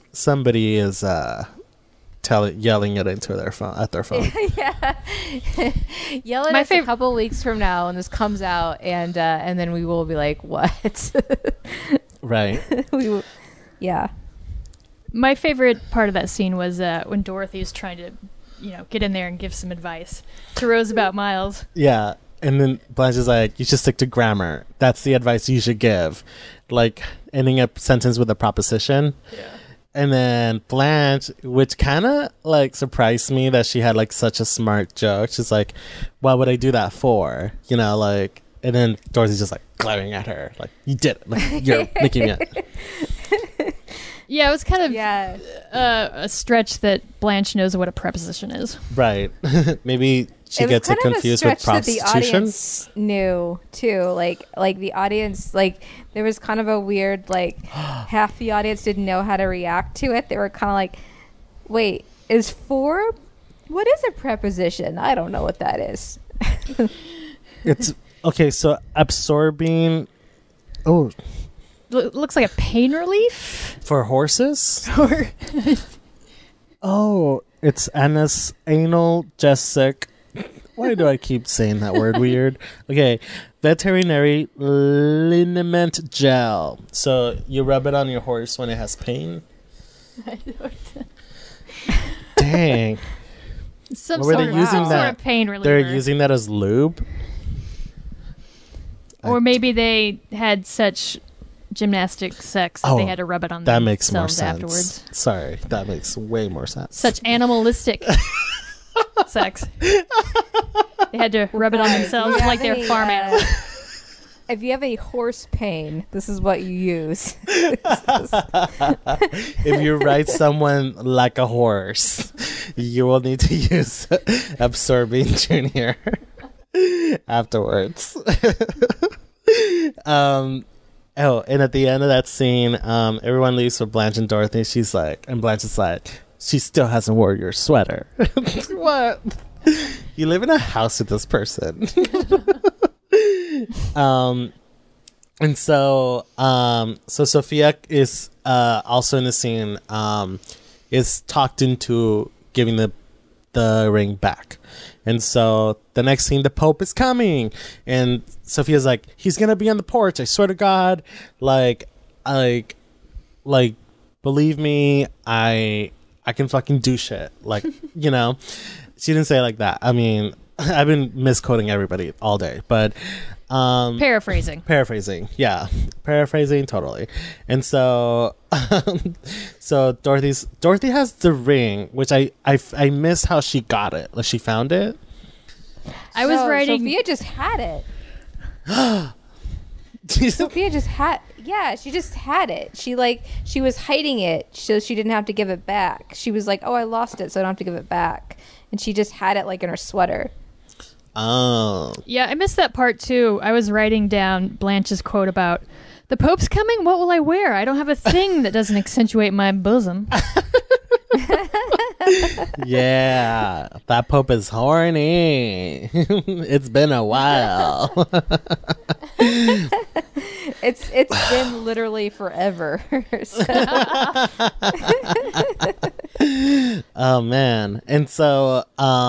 yelling it into their phone at their phone. Yeah. Yell at us a couple weeks from now when this comes out, and then we will be like, what? Right. Yeah. My favorite part of that scene was when Dorothy's trying to, get in there and give some advice to Rose about Miles. Yeah. And then Blanche is like, you should stick to grammar. That's the advice you should give. Like, ending a sentence with a proposition. Yeah. And then Blanche, which kind of like surprised me that she had like such a smart joke. She's like, "What would I do that for?" You know, like. And then Dorothy's just like glaring at her, like, "You did it! Like, you're making me up." Yeah, it was kind of Yeah. a stretch that Blanche knows what a preposition is. Right? Maybe she It was gets it kind of a confused with stretch that the prostitution. audience knew too. Like the audience, like there was kind of a weird, like half the audience didn't know how to react to it. They were kind of like, "Wait, is for? What is a preposition? I don't know what that is." It's okay. So absorbing. Oh, Looks like a pain relief. for horses. Or Oh, it's analgesic. Why do I keep saying that word weird? Okay, veterinary liniment gel. So you rub it on your horse when it has pain. Dang, some What were sort they of, using some sort that? of pain reliever. they're using that as lube. Or maybe they had such gymnastic sex that they had to rub it on That makes more themselves sense. afterwards. Sorry, that makes way more sense. Such animalistic sex. They had to rub it on themselves Yeah, like they're they, farm animals. If you have a horse pain, this is what you use. If you ride someone like a horse, you will need to use absorbing Junior afterwards. Oh, and at the end of that scene, everyone leaves for Blanche and Dorothy. She's like, and Blanche is like, she still hasn't worn your sweater. What? You live in a house with this person. And so Sophia is also in the scene, is talked into giving the ring back. And so the next scene, the Pope is coming, and Sophia's like, "He's gonna be on the porch. I swear to God, like, believe me, I can fucking do shit." Like, you know, she didn't say it like that. I mean, I've been misquoting everybody all day, but Paraphrasing. paraphrasing totally. And so so Dorothy has the ring, which I miss how she got it. Like, she found it. I was No, writing. Sophia just had it. She's- Sophia just had. Yeah, she just had it. She was hiding it so she didn't have to give it back. She was like, "Oh, I lost it, so I don't have to give it back." And she just had it like in her sweater. Oh. Yeah, I missed that part too. I was writing down Blanche's quote about the Pope's coming. What will I wear? I don't have a thing that doesn't accentuate my bosom. Yeah, that Pope is horny. It's been a while. It's been literally forever. Oh man. And so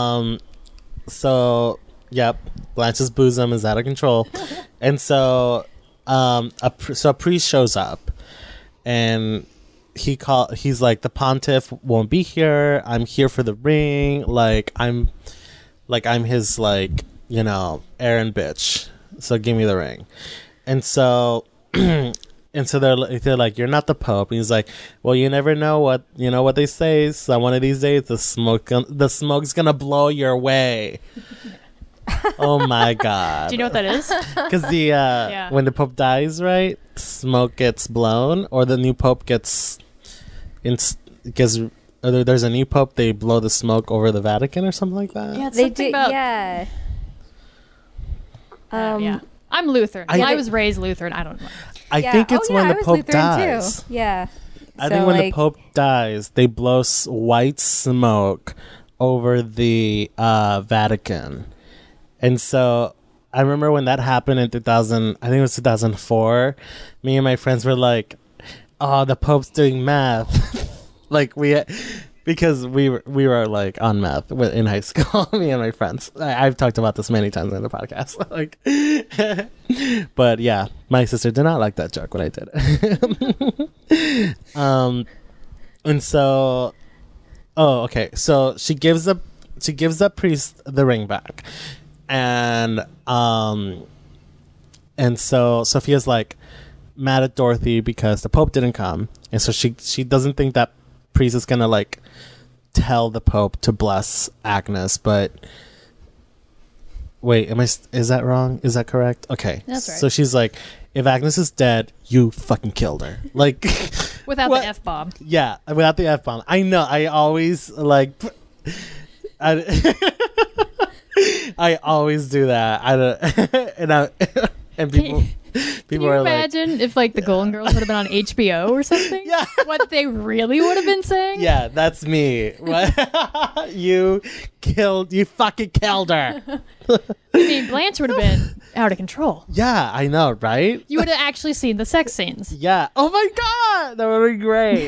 yep, Blanche's bosom is out of control. And so a priest shows up, and he's like, "The pontiff won't be here. I'm here for the ring. Like I'm his, like, you know, errand bitch. So give me the ring." And so and so they're like, "You're not the Pope." And he's like, "Well, you never know what they say. So one of these days the smoke's gonna blow your way." Oh my God. Do you know what that is? Because when the Pope dies, right, smoke gets blown, or the new Pope there's a new Pope, they blow the smoke over the Vatican or something like that. Yeah, it's They something did, about. yeah. Yeah. I'm Lutheran. I was raised Lutheran. I don't know. I think it's when I the was Pope Lutheran dies. too. Yeah. I think when the Pope dies, they blow white smoke over the Vatican. And so I remember when that happened in 2000, I think it was 2004, me and my friends were like, "Oh, the Pope's doing meth." Like, because we were like on meth in high school, me and my friends. I've talked about this many times on the podcast. Like, but yeah, my sister did not like that joke when I did it. And so, okay. So she gives the priest the ring back, and so Sophia's like, mad at Dorothy because the Pope didn't come, and so she doesn't think that priest is gonna like tell the Pope to bless Agnes. But wait, is that wrong? Is that correct? Okay, that's right. So she's like, if Agnes is dead, you fucking killed her. Like without the F-bomb. Yeah, without the F-bomb. I know. I always like. I always do that. I don't, and people. Can you imagine if like the Golden Girls would have been on HBO or something? Yeah. What they really would have been saying? Yeah, that's me. What? You fucking killed her. I mean, Blanche would have been out of control. Yeah, I know, right? You would have actually seen the sex scenes. Yeah. Oh my God, that would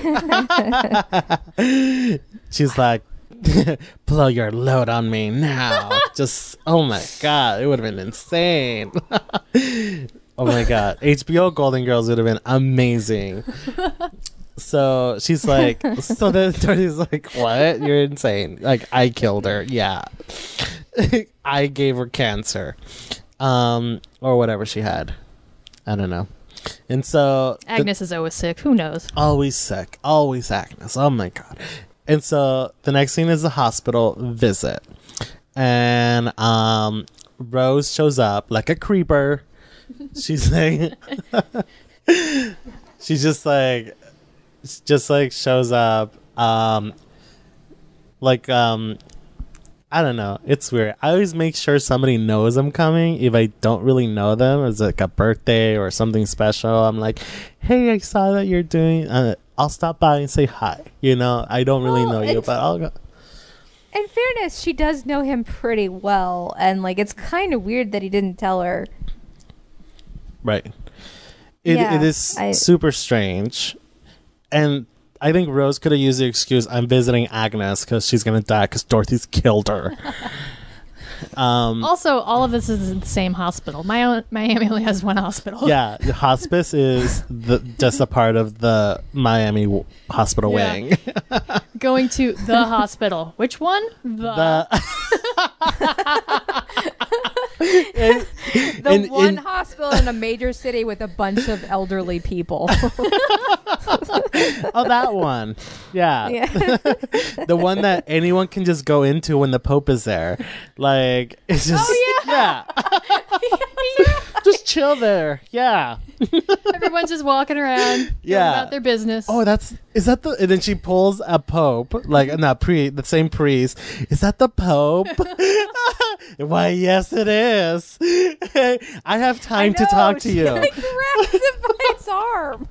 be great. She's like, blow your load on me now. Just, oh my God, it would have been insane. Oh my God, HBO Golden Girls would have been amazing. So she's like, so then Dorothy's like, what? You're insane. Like, I killed her. Yeah. I gave her cancer. Or whatever she had. I don't know. And so Agnes is always sick. Who knows? Always sick. Always Agnes. Oh my God. And so the next scene is the hospital visit. And Rose shows up like a creeper. She's like she's just like shows up I don't know, it's weird. I always make sure somebody knows I'm coming if I don't really know them. It's like a birthday or something special. I'm like, hey, I saw that you're doing I'll stop by and say hi. You know, I don't really know you, but I'll go. In fairness, she does know him pretty well, and like it's kind of weird that he didn't tell her. Right. It is super strange. And I think Rose could have used the excuse, I'm visiting Agnes because she's going to die because Dorothy's killed her. Also, all of this is in the same hospital. Miami only has one hospital. Yeah, the hospice is just a part of the Miami hospital wing. Going to the hospital. Which one? The one hospital in a major city with a bunch of elderly people. Oh, that one. Yeah. The one that anyone can just go into when the Pope is there. Like, it's just... Oh, yeah. Just chill there. Yeah. Everyone's just walking around, going about their business. Oh, is that the... And then she pulls a Pope, like, not the same priest. Is that the Pope? Why, yes, it is. I have time to talk to you. She like grabs him by his arm.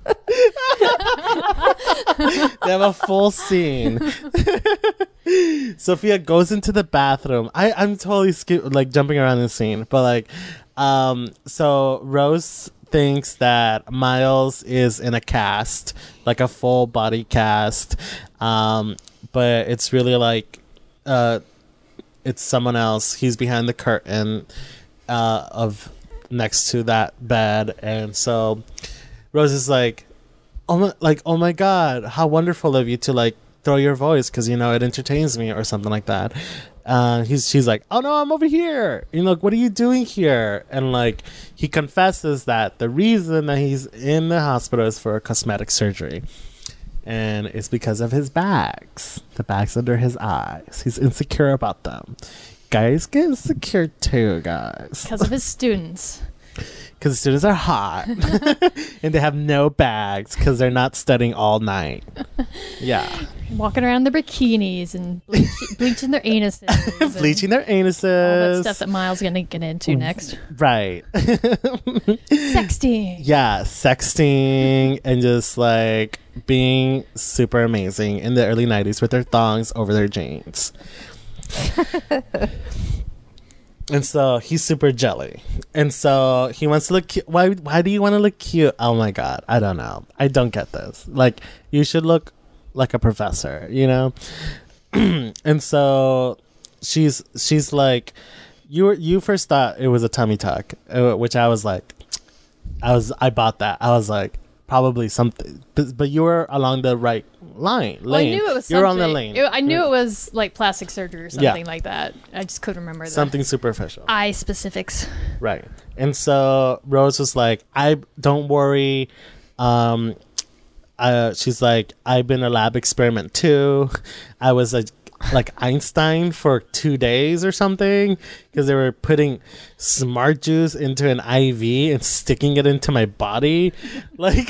They have a full scene. Sophia goes into the bathroom. I'm totally jumping around the scene, but like, so Rose thinks that Miles is in a cast, like a full body cast, but it's really like, it's someone else. He's behind the curtain of next to that bed, and so Rose is like, oh my God, how wonderful of you to like throw your voice because you know it entertains me or something like that. She's like, oh no, I'm over here. You know, what are you doing here? And like he confesses that the reason that he's in the hospital is for cosmetic surgery. And it's because of his bags. The bags under his eyes. He's insecure about them. Guys get insecure too, guys. Because of his students. Because the students are hot. And they have no bags because they're not studying all night. Yeah. Walking around their bikinis and bleaching their anuses. Bleaching their anuses. All that stuff that Miles is going to get into next. Right. Sexting. Yeah, sexting and just like being super amazing in the early 90s with their thongs over their jeans. And so he's super jelly. And so he wants to look cute. Why do you want to look cute? Oh my God. I don't know. I don't get this. Like, you should look like a professor, you know? And so she's like, you first thought it was a tummy tuck, which I was like, I bought that. I was like, probably something, but you were along the right lane. Well, I knew it was something. You're on the lane. I knew it was like plastic surgery or something like that. I just couldn't remember something superficial. Eye specifics. Right. And so Rose was like, I don't worry. She's like, I've been a lab experiment too. I was like Einstein for 2 days or something, because they were putting smart juice into an IV and sticking it into my body. Like,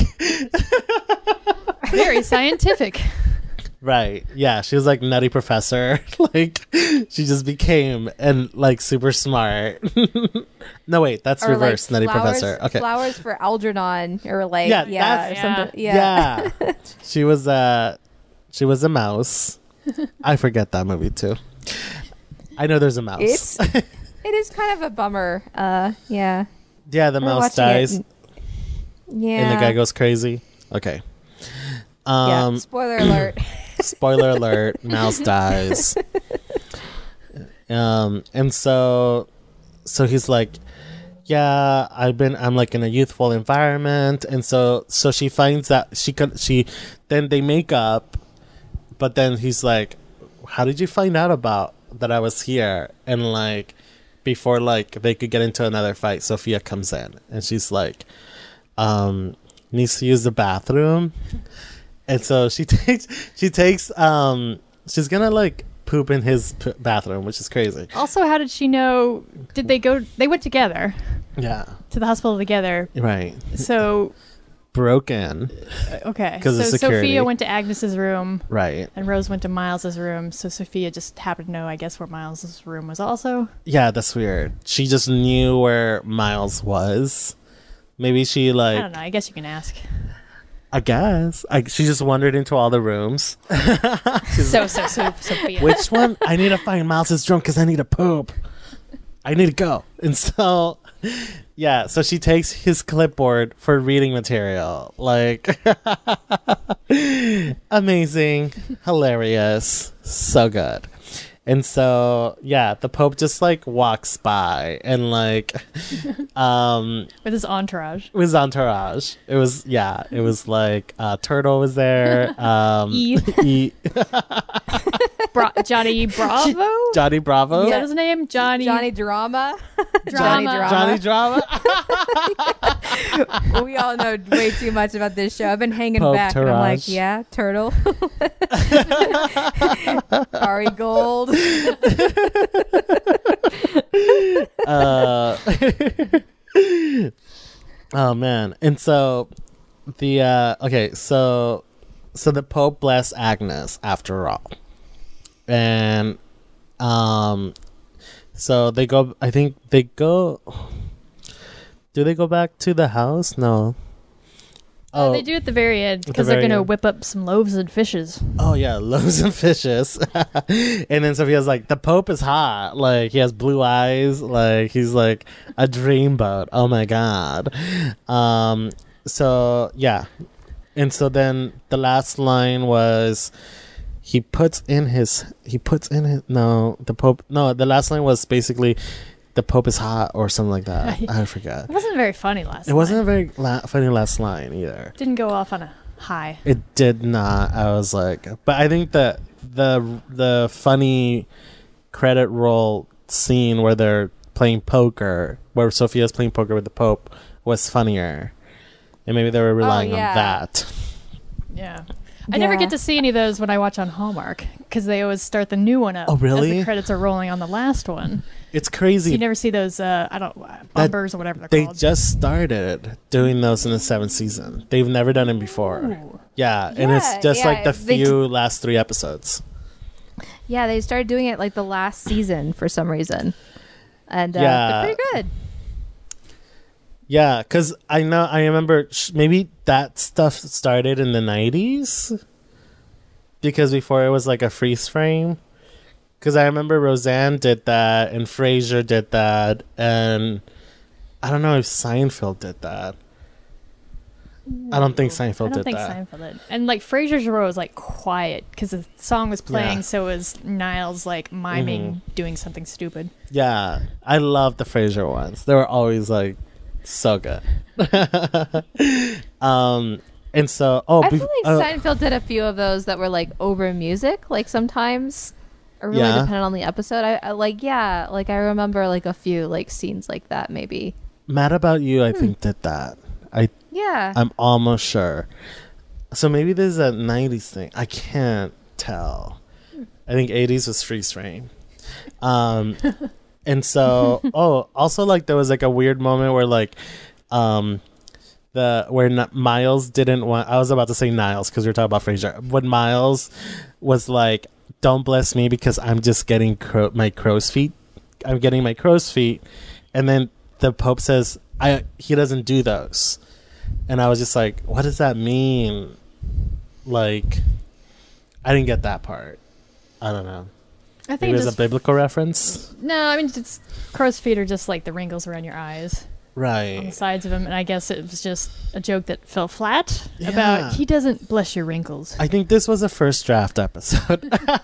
Very scientific. right. Yeah. She was like Nutty Professor. Like, she just became and like super smart. No, wait, that's Or reverse like Nutty Professor. Okay. Flowers for Algernon, or like Yeah, yeah, or that's- something. Yeah. Yeah. She was a mouse. I forget that movie too. I know there's a mouse. It is kind of a bummer. Yeah. Yeah, the We're mouse watching it dies and- Yeah. and the guy goes crazy. Okay. Yeah. Spoiler alert. Spoiler alert, mouse dies. And so he's like, yeah, I'm like in a youthful environment. And so she finds that then they make up, but then he's like, how did you find out about that I was here? And like, before like they could get into another fight, Sophia comes in and she's like, needs to use the bathroom. And so she's gonna like poop in his bathroom, which is crazy. Also, how did she know? Did they go? They went together Yeah. to the hospital together. Right. So, Broken. okay. 'Cause So of security. Sophia went to Agnes's room, Right. and Rose went to Miles's room. So Sophia just happened to know, I guess, where Miles's room was also. Yeah, that's weird. She just knew where Miles was. Maybe she I like, don't know. I guess you can ask. I guess. She just wandered into all the rooms. So Sophia. Which one? I need to find Miles's room because I need to poop. I need to go. And so, yeah, so she takes his clipboard for reading material. Like, amazing, hilarious, so good. And so, yeah, the Pope just like walks by and like, With his entourage. with his entourage. It was like Turtle was there. E. E- Johnny Bravo? Johnny Bravo. Is that his name? Johnny Drama. Drama. Johnny Drama. We all know way too much about this show. I've been hanging Pope back and I'm like, Taraj. yeah, Turtle. Ari Gold. Oh man. And so so the Pope blessed Agnes after all. And so they go, I think they go, do they go back to the house? No. Oh, They do at the very end the because they're very going to end. whip up some loaves and fishes. oh yeah, loaves and fishes. And then Sophia's like, the Pope is hot. Like, he has blue eyes. Like, he's like a dreamboat. Oh my God. So yeah. And so then the last line was, the last line was basically, the Pope is hot or something like that. I forget. It wasn't very funny last It wasn't a night. very funny last line either. Didn't go off on a high. It did not. I was like, but I think that the funny credit roll scene where they're playing poker, where Sophia's playing poker with the Pope, was funnier, and maybe they were relying yeah. on that. Yeah. I never Yeah. get to see any of those when I watch on Hallmark because they always start the new one up. Oh, really? As the credits are rolling on the last one. It's So crazy. you never see those, bumpers or whatever they're They called. just started doing those in the 7th season. They've never done it before. Ooh. Yeah, and it's Yeah, just yeah, like the they few last 3 episodes. Yeah, they started doing it like the last season for some reason. And Yeah. they're pretty good. Yeah, because I remember maybe that stuff started in the 90s, because before it was like a freeze frame. Because I remember Roseanne did that, and Frasier did that, and I don't know if Seinfeld did that. I don't think Seinfeld I don't did think that. Seinfeld did. And like Frasier's Row was like quiet because the song was playing, Yeah. so was Niles like miming doing something stupid. Yeah, I love the Frasier ones. They were always like so good. And so I feel like Seinfeld did a few of those that were like over music, like sometimes, or really Yeah. dependent on the episode. I like, yeah, like I remember like a few like scenes like that maybe. Mad About You, I think, did that. Yeah. I'm almost sure. So maybe there's a 90s thing. I can't tell. I think 80s was Freeze Frame. And so, also, like, there was, like, a weird moment where, like, Miles didn't want... I was about to say Niles because we were talking about Frasier. When Miles was like, don't bless me because I'm just getting my crow's feet. I'm getting my crow's feet. And then the Pope says, he doesn't do those. And I was just like, what does that mean? Like, I didn't get that part. I don't know. I think Maybe there's a biblical reference? No, I mean, it's crow's feet are just like the wrinkles around your eyes. Right. On the sides of them. And I guess it was just a joke that fell flat Yeah. about he doesn't bless your wrinkles. I think this was a first draft episode.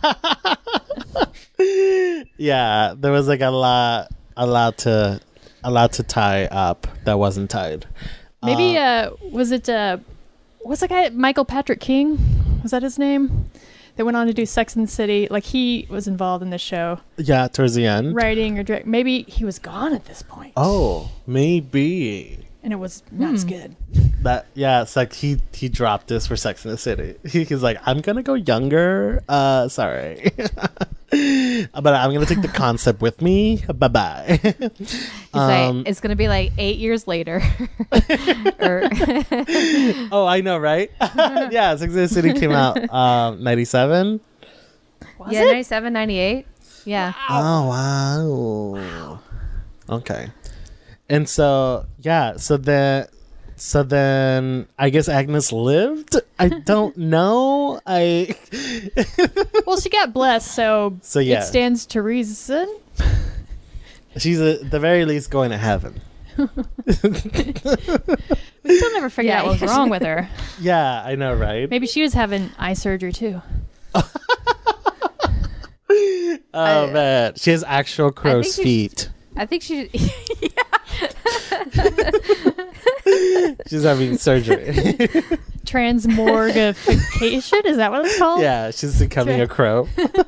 Yeah, there was like a lot to tie up that wasn't tied. Maybe was the guy Michael Patrick King? Was that his name? That went on to do Sex and the City. Like, he was involved in the show. Yeah, towards the end. Writing or direct. Maybe he was gone at this point. Oh, maybe. And it was not as good. It's like he dropped this for Sex and the City. He's like, I'm gonna go younger. Sorry. But I'm gonna take the concept with me. Bye bye. It's gonna be like 8 years later. Oh, I know, right? Yeah, Sex and the City came out 97. Was yeah, it? 97, 98. Yeah. Oh wow. Okay. And so then I guess Agnes lived. I don't know. Well, she got blessed, so yeah. it stands to reason. She's at the very least going to heaven. We still never figured out what was wrong with her. Yeah, I know, right? Maybe she was having eye surgery too. Oh man, she has actual crow's feet. I think she. She's having surgery. Transmorgification? Is that what it's called? Yeah, she's becoming a crow.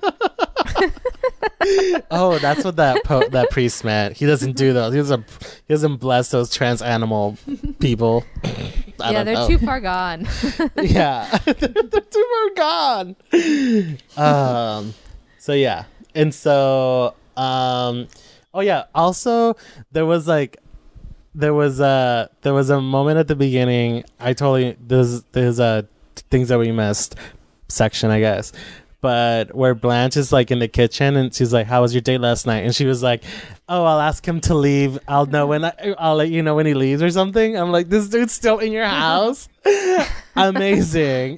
Oh, that's what that priest meant. He doesn't do those. He doesn't bless those trans animal people. They're too far gone. Yeah, they're too far gone. So yeah, and so oh yeah. Also, there was a moment at the beginning. There's a things that we missed section, I guess. But where Blanche is like in the kitchen and she's like, "How was your date last night?" And she was like, "Oh, I'll ask him to leave. I'll let you know when he leaves or something." I'm like, "This dude's still in your house?" Amazing.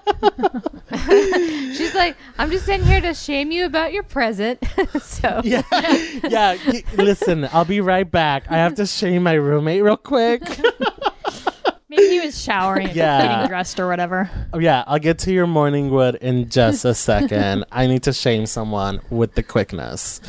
She's like, "I'm just in here to shame you about your present." So yeah. Listen, I'll be right back. I have to shame my roommate real quick. Maybe he was showering, getting dressed or whatever. Oh, yeah, I'll get to your morning wood in just a second. I need to shame someone with the quickness.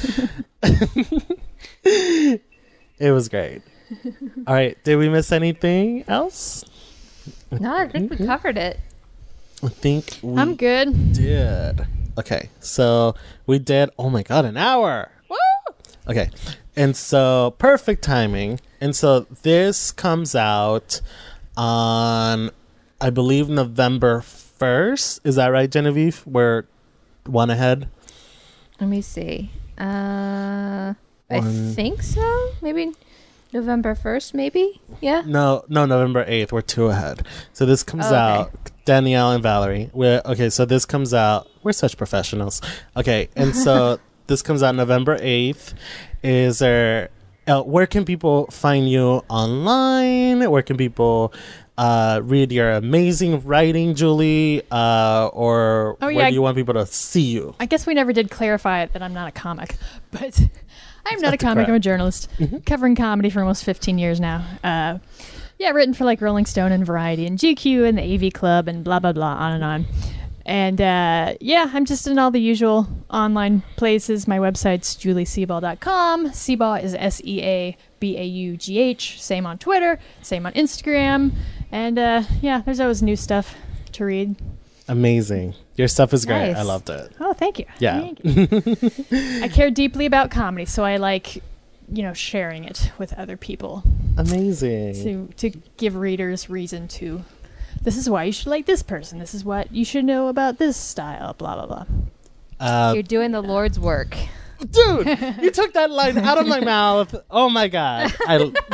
It was great. All right, did we miss anything else? no, I think we covered it. I think I'm good. did. Okay, so we did, oh my God, an hour. Woo! Okay, and so perfect timing. And so this comes out on, I believe, November 1st. Is that right, Genevieve? We're one ahead. Let me see. I think so. Maybe November 1st, maybe? Yeah? No, November 8th. We're two ahead. So this comes out, Danielle and Valerie. So this comes out, we're such professionals. Okay, and so this comes out November 8th. Where can people find you online? Where can people read your amazing writing, Julie? Where do you want people to see you? I guess we never did clarify that I'm not a comic, but I'm not a comic. I'm a journalist covering comedy for almost 15 years now. Written for like Rolling Stone and Variety and GQ and the AV Club and blah, blah, blah, on and on. And I'm just in all the usual online places. My website's julieseball.com. Seaball is SEABAUGH. Same on Twitter, same on Instagram. And there's always new stuff to read. Amazing. Your stuff is great. Nice. I loved it. Oh, thank you. Yeah. Thank you. I care deeply about comedy, so I like sharing it with other people Amazing. to give readers reason to, this is why you should like this person. This is what you should know about this style, blah, blah, blah. You're doing the Lord's work. Dude, you took that line out of my mouth. Oh my God. I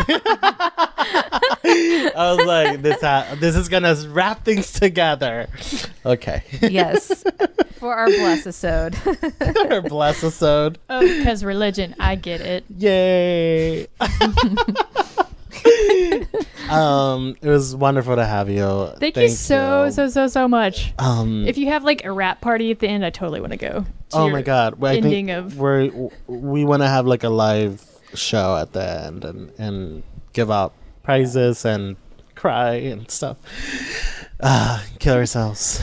was like, this is going to wrap things together. Okay. Yes. For our bless-isode. Our bless-isode. Oh, because religion, I get it. Yay. It was wonderful to have you. Thank you so much. Um, If you have like a rap party at the end, I totally want to go. To oh your my God. Well, ending I think of we want to have like a live show at the end and give out prizes and cry and stuff. Kill ourselves.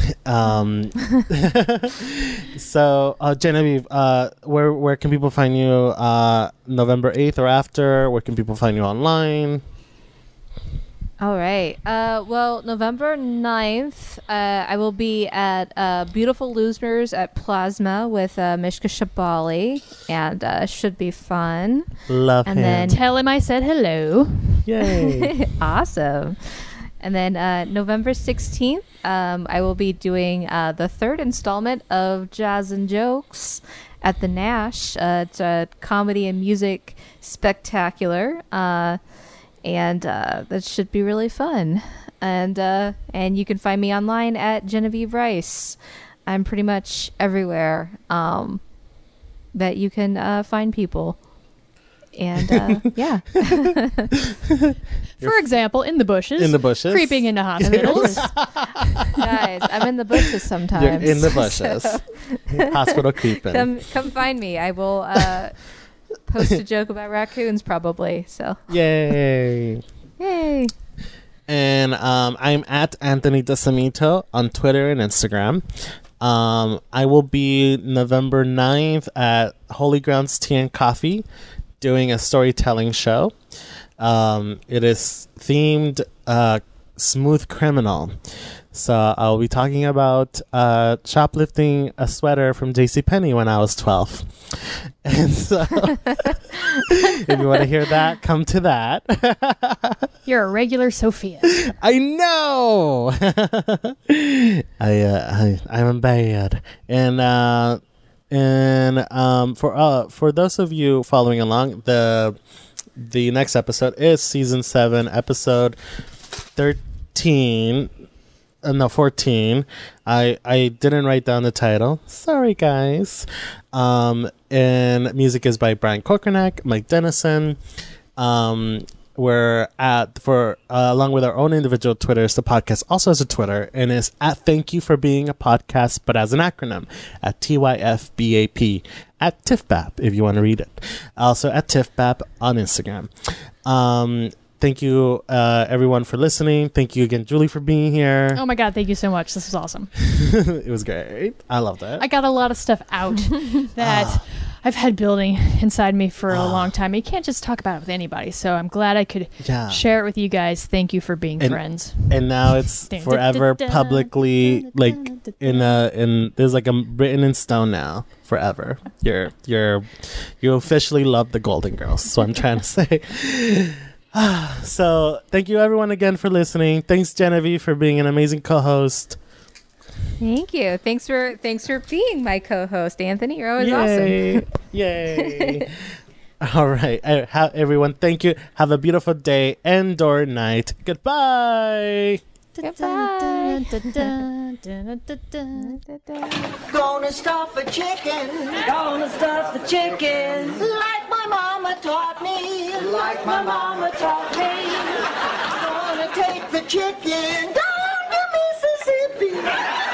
So Genevieve, where can people find you November 8th or after? Where can people find you online? All right. Well, November 9th, I will be at Beautiful Losers at Plasma with Mishka Shabali, and should be fun. Love And him. then- Tell him I said hello. Yay. Awesome. And then November 16th, I will be doing the third installment of Jazz and Jokes at the Nash. It's a comedy and music spectacular. And that should be really fun. And you can find me online at Genevieve Rice. I'm pretty much everywhere that you can find people. And yeah. For example, in the bushes. In the bushes. Creeping into hospitals. Guys, I'm in the bushes sometimes. You're in the bushes. Hospital creeping. Come find me. I will post a joke about raccoons probably. So Yay. yay. And I'm at Anthony DeSamito on Twitter and Instagram. I will be November 9th at Holy Grounds Tea and Coffee doing a storytelling show. It is themed Smooth Criminal. So I'll be talking about shoplifting a sweater from JCPenney when I was 12. And so if you want to hear that, come to that. You're a regular Sophia. I know. I'm bad. And for those of you following along, the next episode is season 7, episode 13. No, 14. I didn't write down the title. Sorry, guys. And music is by Brian Kokernak, Mike Dennison. We're along with our own individual Twitters, the podcast also has a Twitter and is at Thank You for Being a Podcast, but as an acronym, at TYFBAP, at TIFBAP, if you want to read it. Also at TIFBAP on Instagram. Thank you, everyone, for listening. Thank you again, Julie, for being here. Oh my God, thank you so much. This was awesome. It was great. I loved it. I got a lot of stuff out that I've had building inside me for a long time. You can't just talk about it with anybody. So I'm glad I could share it with you guys. Thank you for being friends. And now it's forever publicly, like there's like a written in stone now. Forever. You officially love the Golden Girls. So I'm trying to say. So thank you everyone again for listening. Thanks, Genevieve, for being an amazing co-host. Thank you. Thanks for being my co-host, Anthony. You're always awesome. Yay. All right. Everyone, thank you. Have a beautiful day and or night. Goodbye. Goodbye. Gonna stuff a chicken. Gonna stuff the chicken. Like my mama taught me. Like my mama taught me. Gonna take the chicken down to Mississippi.